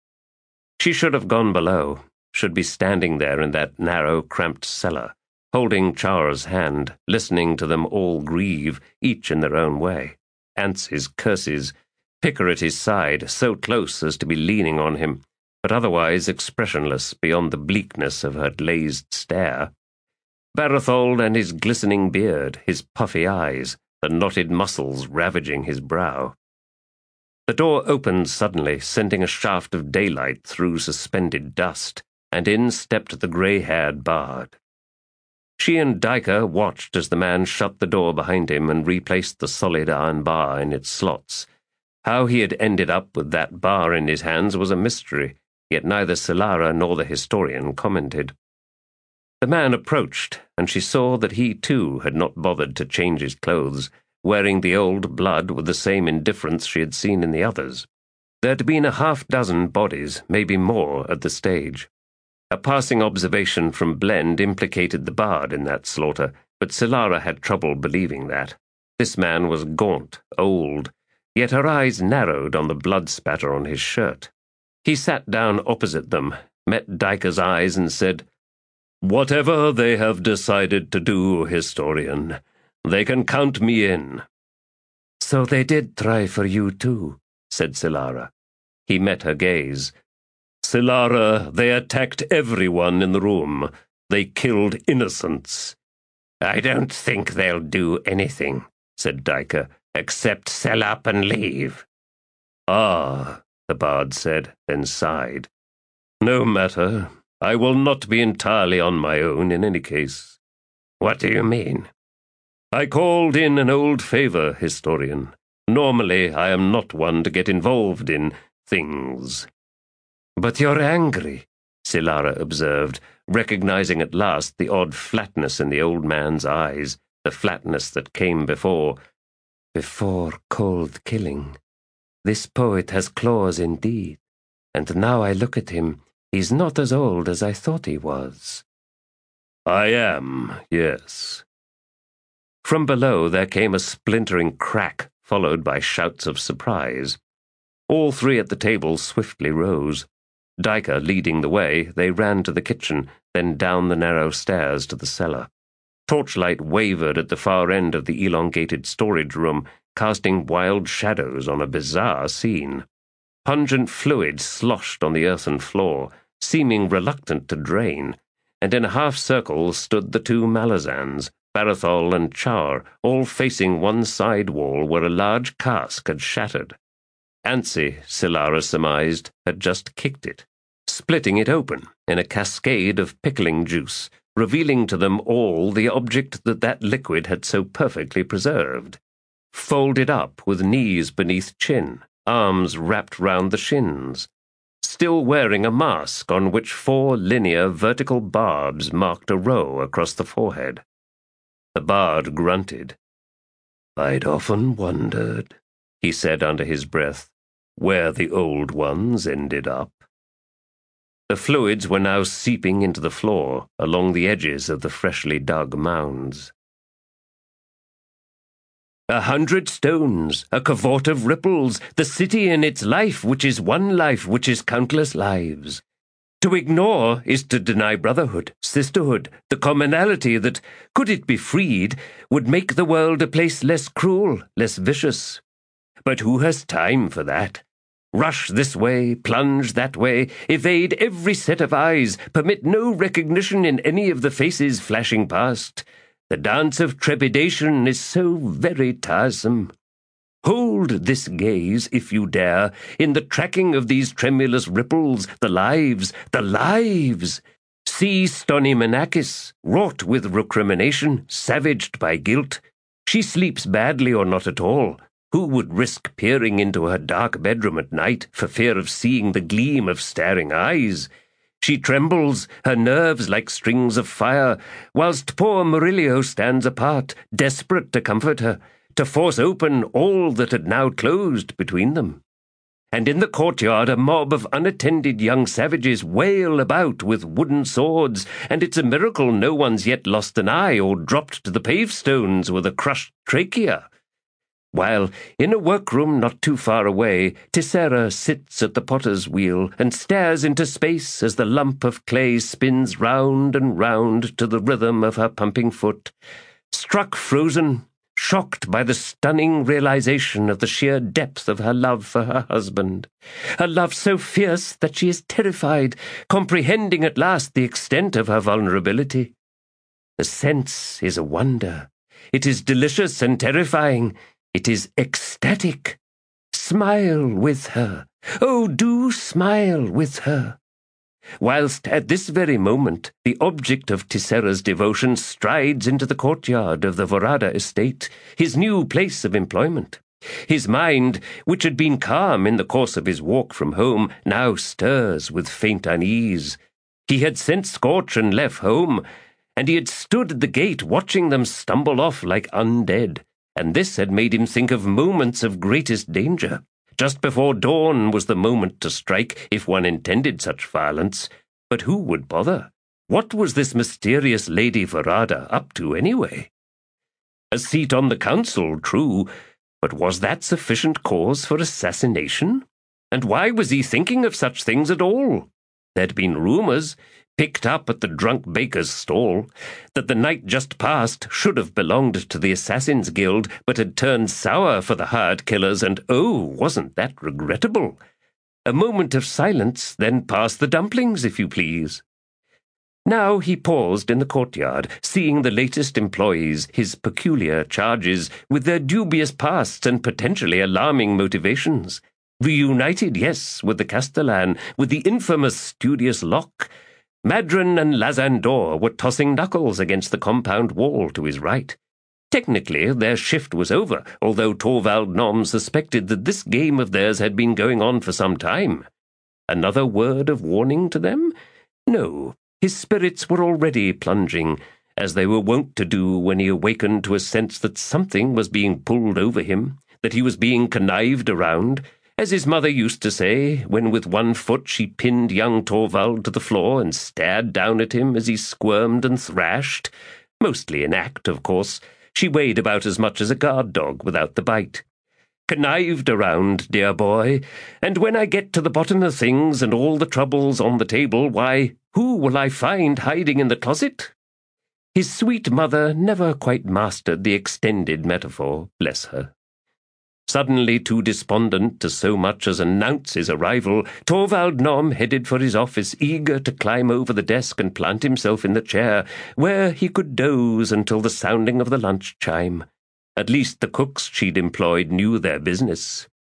She should have gone below, should be standing there in that narrow, cramped cellar, holding Char's hand, listening to them all grieve, each in their own way. Anstey's curses, Picker at his side, so close as to be leaning on him, but otherwise expressionless beyond the bleakness of her glazed stare. Barathol and his glistening beard, his puffy eyes, the knotted muscles ravaging his brow. The door opened suddenly, sending a shaft of daylight through suspended dust, and in stepped the grey-haired bard. She and Dyker watched as the man shut the door behind him and replaced the solid iron bar in its slots. How he had ended up with that bar in his hands was a mystery, yet neither Silara nor the historian commented. The man approached, and she saw that he too had not bothered to change his clothes, wearing the old blood with the same indifference she had seen in the others. There had been a half-dozen bodies, maybe more, at the stage. A passing observation from Blend implicated the bard in that slaughter, but Silara had trouble believing that. This man was gaunt, old, yet her eyes narrowed on the blood spatter on his shirt. He sat down opposite them, met Dyker's eyes, and said, "Whatever they have decided to do, historian, they can count me in." "So they did try for you too," said Silara. He met her gaze. "Silara, they attacked everyone in the room. They killed innocents." "I don't think they'll do anything," said Dyker, "except sell up and leave." "Ah," the bard said, then sighed. "No matter. I will not be entirely on my own in any case." "What do you mean?" "I called in an old favor, historian. Normally I am not one to get involved in things." "But you're angry," Silara observed, recognizing at last the odd flatness in the old man's eyes, the flatness that came before, before cold killing. "This poet has claws indeed, and now I look at him, he's not as old as I thought he was." "I am, yes." From below there came a splintering crack, followed by shouts of surprise. All three at the table swiftly rose. Dyker leading the way, they ran to the kitchen, then down the narrow stairs to the cellar. Torchlight wavered at the far end of the elongated storage room, casting wild shadows on a bizarre scene. Pungent fluid sloshed on the earthen floor, seeming reluctant to drain, and in a half-circle stood the two Malazans, Barathol and Char, all facing one side wall where a large cask had shattered. Anstey, Silara surmised, had just kicked it, splitting it open in a cascade of pickling juice, revealing to them all the object that that liquid had so perfectly preserved. Folded up with knees beneath chin, arms wrapped round the shins, still wearing a mask on which four linear vertical barbs marked a row across the forehead. The bard grunted. "I'd often wondered," he said under his breath, "where the old ones ended up." The fluids were now seeping into the floor along the edges of the freshly dug mounds. "A hundred stones, a cavort of ripples, the city in its life, which is one life, which is countless lives. To ignore is to deny brotherhood, sisterhood, the commonality that, could it be freed, would make the world a place less cruel, less vicious. But who has time for that? Rush this way, plunge that way, evade every set of eyes, permit no recognition in any of the faces flashing past. The dance of trepidation is so very tiresome. Hold this gaze, if you dare, in the tracking of these tremulous ripples, the lives, the lives. See Stony Menakis, wrought with recrimination, savaged by guilt. She sleeps badly or not at all. Who would risk peering into her dark bedroom at night for fear of seeing the gleam of staring eyes? She trembles, her nerves like strings of fire, whilst poor Murillo stands apart, desperate to comfort her, to force open all that had now closed between them. And in the courtyard a mob of unattended young savages wail about with wooden swords, and it's a miracle no one's yet lost an eye or dropped to the pavestones with a crushed trachea. While, in a workroom not too far away, Tissera sits at the potter's wheel and stares into space as the lump of clay spins round and round to the rhythm of her pumping foot. Struck frozen, shocked by the stunning realization of the sheer depth of her love for her husband. A love so fierce that she is terrified, comprehending at last the extent of her vulnerability. The sense is a wonder. It is delicious and terrifying. It is ecstatic. Smile with her. Oh, do smile with her. Whilst at this very moment the object of Tissera's devotion strides into the courtyard of the Vorada estate, his new place of employment. His mind, which had been calm in the course of his walk from home, now stirs with faint unease. He had sent Scorch and left home, and he had stood at the gate watching them stumble off like undead, and this had made him think of moments of greatest danger. Just before dawn was the moment to strike, if one intended such violence. But who would bother? What was this mysterious Lady Vorada up to anyway? A seat on the council, true, but was that sufficient cause for assassination? And why was he thinking of such things at all? There'd been rumours, picked up at the drunk baker's stall, that the night just past should have belonged to the Assassin's Guild, but had turned sour for the hired killers, and oh, wasn't that regrettable? A moment of silence, then pass the dumplings, if you please. Now he paused in the courtyard, seeing the latest employees, his peculiar charges, with their dubious pasts and potentially alarming motivations. Reunited, yes, with the Castellan, with the infamous Studious Locke. Madron and Lazandor were tossing knuckles against the compound wall to his right. Technically, their shift was over, although Torvald Nom suspected that this game of theirs had been going on for some time. Another word of warning to them? No, his spirits were already plunging, as they were wont to do when he awakened to a sense that something was being pulled over him, that he was being connived around, as his mother used to say, when with one foot she pinned young Torvald to the floor and stared down at him as he squirmed and thrashed. Mostly in act, of course. She weighed about as much as a guard dog without the bite. Connived around, dear boy, and when I get to the bottom of things and all the troubles on the table, why, who will I find hiding in the closet? His sweet mother never quite mastered the extended metaphor, bless her. Suddenly too despondent to so much as announce his arrival, Torvald Nom headed for his office, eager to climb over the desk and plant himself in the chair, where he could doze until the sounding of the lunch chime. At least the cooks she'd employed knew their business.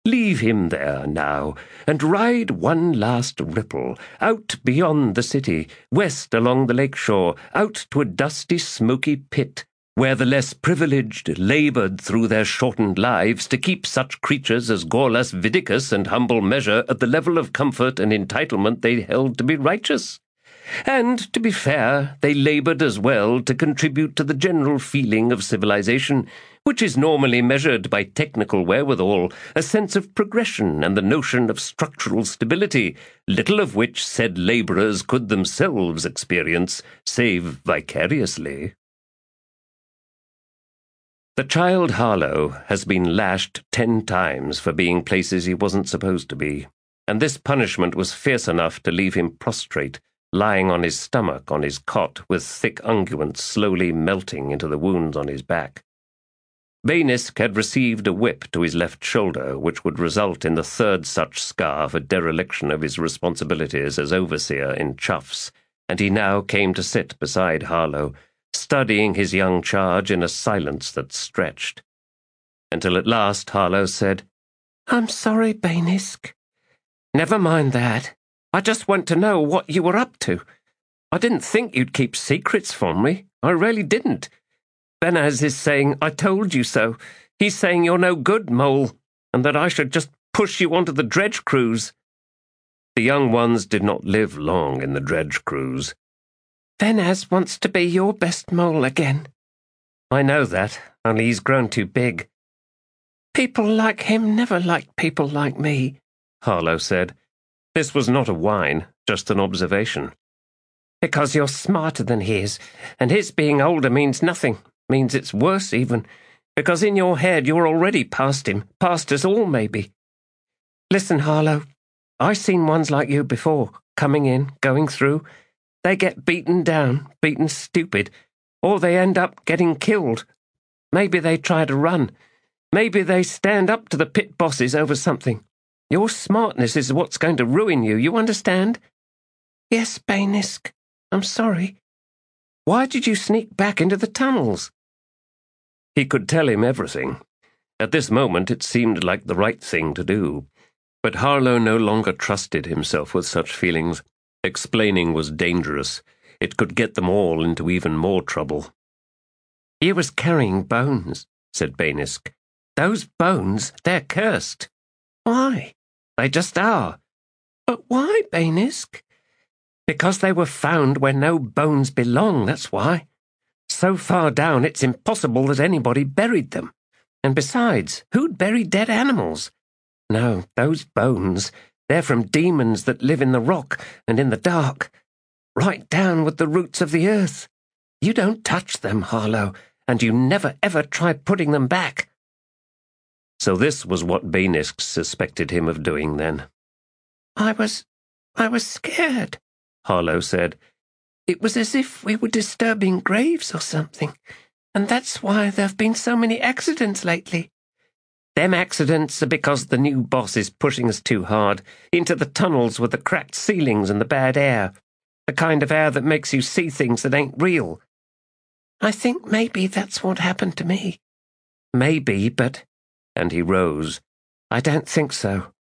Leave him there now, and ride one last ripple, out beyond the city, west along the lake shore, out to a dusty, smoky pit, where the less privileged laboured through their shortened lives to keep such creatures as Gorlas Vidicus and Humble Measure at the level of comfort and entitlement they held to be righteous. And, to be fair, they laboured as well to contribute to the general feeling of civilization, which is normally measured by technical wherewithal, a sense of progression and the notion of structural stability, little of which said labourers could themselves experience, save vicariously. The child Harlow has been lashed ten times for being places he wasn't supposed to be, and this punishment was fierce enough to leave him prostrate, lying on his stomach on his cot with thick unguent slowly melting into the wounds on his back. Baynisk had received a whip to his left shoulder, which would result in the third such scar for dereliction of his responsibilities as overseer in Chuffs, and he now came to sit beside Harlow, studying his young charge in a silence that stretched. Until at last Harlow said, "I'm sorry, Baynisk. Never mind that. I just want to know what you were up to. I didn't think you'd keep secrets from me. I really didn't. Benaz is saying I told you so. He's saying you're no good, Mole, and that I should just push you onto the dredge cruise." The young ones did not live long in the dredge cruise. "Benaz wants to be your best mole again." "I know that, only he's grown too big." "People like him never liked people like me," Harlow said. This was not a whine, just an observation. "Because you're smarter than he is, and his being older means nothing, means it's worse even, because in your head you're already past him, past us all maybe. Listen, Harlow, I've seen ones like you before, coming in, going through. They get beaten down, beaten stupid, or they end up getting killed. Maybe they try to run. Maybe they stand up to the pit bosses over something. Your smartness is what's going to ruin you, you understand?" "Yes, Baynisk. I'm sorry. Why did you sneak back into the tunnels?" He could tell him everything. At this moment it seemed like the right thing to do. But Harlow no longer trusted himself with such feelings. Explaining was dangerous. It could get them all into even more trouble. "You was carrying bones," said Baynisk. "Those bones, they're cursed." "Why?" "They just are." "But why, Baynisk?" "Because they were found where no bones belong, that's why. So far down it's impossible that anybody buried them. And besides, who'd bury dead animals? No, those bones, they're from demons that live in the rock and in the dark, right down with the roots of the earth. You don't touch them, Harlow, and you never ever try putting them back." So this was what Baynisk suspected him of doing then. I was... I was scared," Harlow said. "It was as if we were disturbing graves or something, and that's why there've been so many accidents lately." "Them accidents are because the new boss is pushing us too hard, into the tunnels with the cracked ceilings and the bad air, the kind of air that makes you see things that ain't real." "I think maybe that's what happened to me." "Maybe, but—" and he rose. "I don't think so."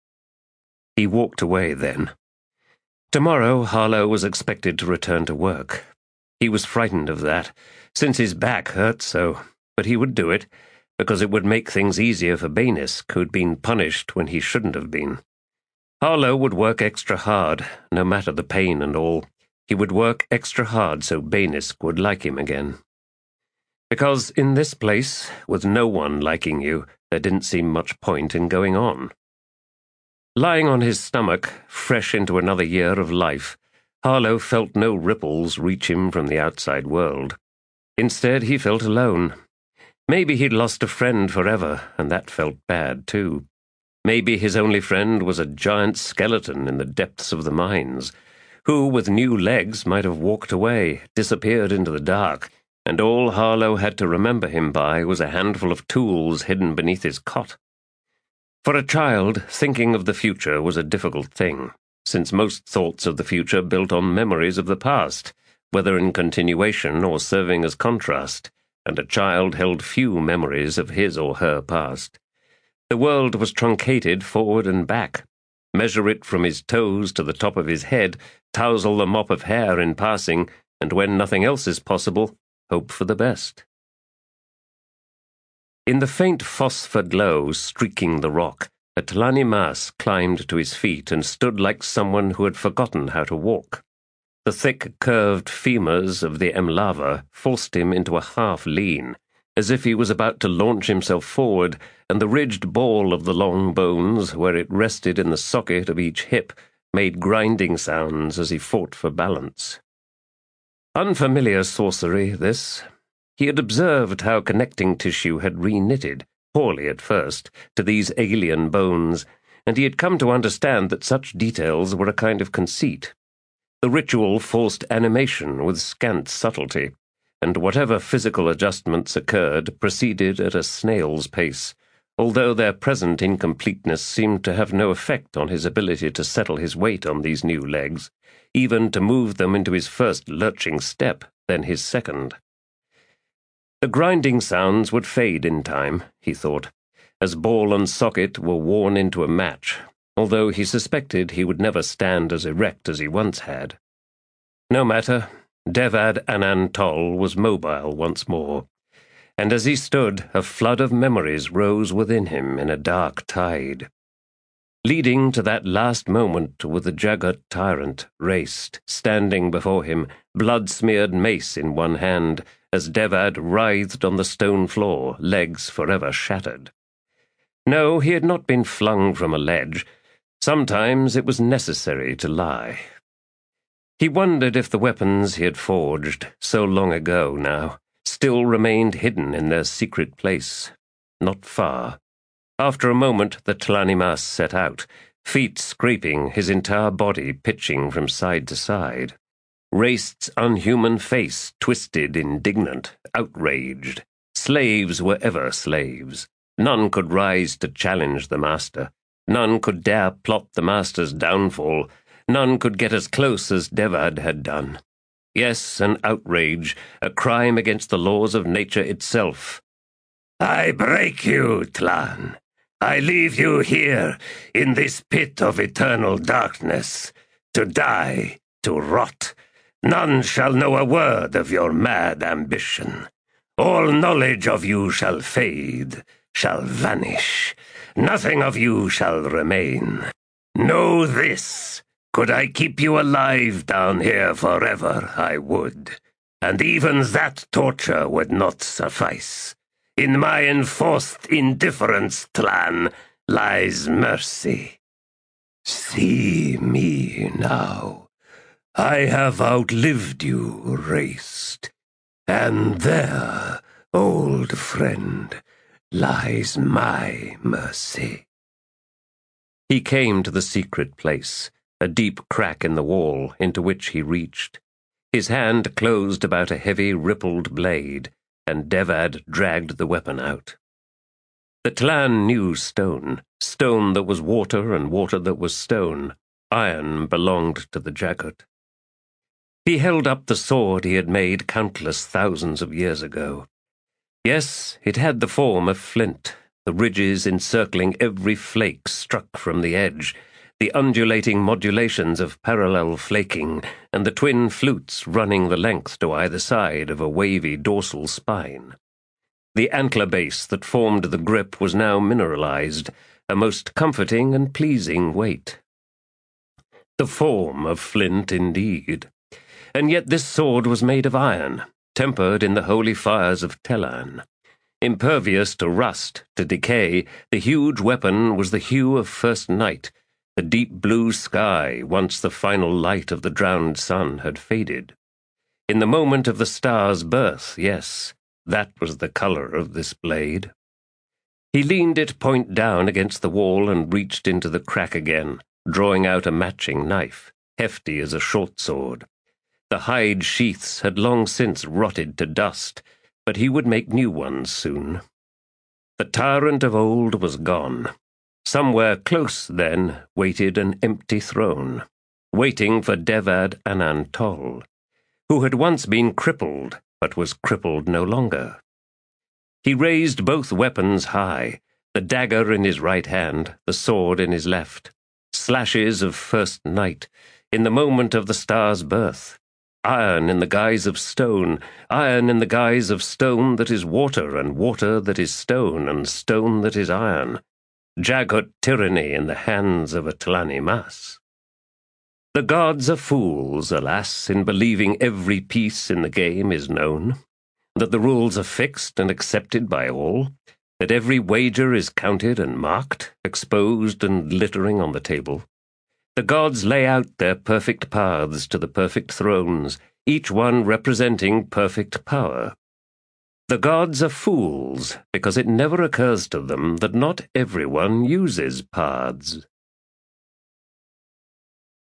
He walked away then. Tomorrow Harlow was expected to return to work. He was frightened of that, since his back hurt so, but he would do it, because it would make things easier for Baynisk, who'd been punished when he shouldn't have been. Harlow would work extra hard, no matter the pain and all. He would work extra hard so Baynisk would like him again. Because in this place, with no one liking you, there didn't seem much point in going on. Lying on his stomach, fresh into another year of life, Harlow felt no ripples reach him from the outside world. Instead, he felt alone. Maybe he'd lost a friend forever, and that felt bad, too. Maybe his only friend was a giant skeleton in the depths of the mines, who, with new legs, might have walked away, disappeared into the dark, and all Harlow had to remember him by was a handful of tools hidden beneath his cot. For a child, thinking of the future was a difficult thing, since most thoughts of the future built on memories of the past, whether in continuation or serving as contrast, and a child held few memories of his or her past. The world was truncated forward and back. Measure it from his toes to the top of his head, tousle the mop of hair in passing, and when nothing else is possible, hope for the best. In the faint phosphor glow streaking the rock, a Tlani Maas climbed to his feet and stood like someone who had forgotten how to walk. The thick, curved femurs of the Emlava forced him into a half-lean, as if he was about to launch himself forward, and the ridged ball of the long bones, where it rested in the socket of each hip, made grinding sounds as he fought for balance. Unfamiliar sorcery, this. He had observed how connecting tissue had reknitted, poorly at first, to these alien bones, and he had come to understand that such details were a kind of conceit. The ritual forced animation with scant subtlety, and whatever physical adjustments occurred proceeded at a snail's pace, although their present incompleteness seemed to have no effect on his ability to settle his weight on these new legs, even to move them into his first lurching step, then his second. The grinding sounds would fade in time, he thought, as ball and socket were worn into a match, although he suspected he would never stand as erect as he once had. No matter, Devad Anan Tol was mobile once more, and as he stood, a flood of memories rose within him in a dark tide. Leading to that last moment with the Jagat tyrant raced, standing before him, blood-smeared mace in one hand, as Devad writhed on the stone floor, legs forever shattered. No, he had not been flung from a ledge. Sometimes it was necessary to lie. He wondered if the weapons he had forged, so long ago now, still remained hidden in their secret place. Not far. After a moment, the Tlani Maas set out, feet scraping, his entire body pitching from side to side. Raced's unhuman face twisted, indignant, outraged. Slaves were ever slaves. None could rise to challenge the master. None could dare plot the master's downfall. None could get as close as Devad had done. Yes, an outrage, a crime against the laws of nature itself. I break you, Tlan. I leave you here, in this pit of eternal darkness, to die, to rot. None shall know a word of your mad ambition. All knowledge of you shall fade, shall vanish. Nothing of you shall remain. Know this. Could I keep you alive down here forever, I would. And even that torture would not suffice. In my enforced indifference, Tlan, lies mercy. See me now. I have outlived you, Raced. And there, old friend, lies my mercy. He came to the secret place, a deep crack in the wall into which he reached. His hand closed about a heavy, rippled blade, and Devad dragged the weapon out. The Tlan knew stone, stone that was water and water that was stone. Iron belonged to the Jagat. He held up the sword he had made countless thousands of years ago. Yes, it had the form of flint, the ridges encircling every flake struck from the edge, the undulating modulations of parallel flaking, and the twin flutes running the length to either side of a wavy dorsal spine. The antler base that formed the grip was now mineralized, a most comforting and pleasing weight. The form of flint indeed. And yet this sword was made of iron, tempered in the holy fires of Telan. Impervious to rust, to decay, the huge weapon was the hue of first night, the deep blue sky, once the final light of the drowned sun had faded. In the moment of the star's birth, yes, that was the color of this blade. He leaned it point down against the wall and reached into the crack again, drawing out a matching knife, hefty as a short sword. The hide sheaths had long since rotted to dust, but he would make new ones soon. The tyrant of old was gone. Somewhere close, then, waited an empty throne, waiting for Devad Anan Tol, who had once been crippled, but was crippled no longer. He raised both weapons high, the dagger in his right hand, the sword in his left, slashes of first night, in the moment of the star's birth, iron in the guise of stone, iron in the guise of stone that is water, and water that is stone, and stone that is iron, Jaghut tyranny in the hands of a Tlani Mas. The gods are fools, alas, in believing every piece in the game is known, that the rules are fixed and accepted by all, that every wager is counted and marked, exposed and glittering on the table. The gods lay out their perfect paths to the perfect thrones, each one representing perfect power. The gods are fools, because it never occurs to them that not everyone uses paths.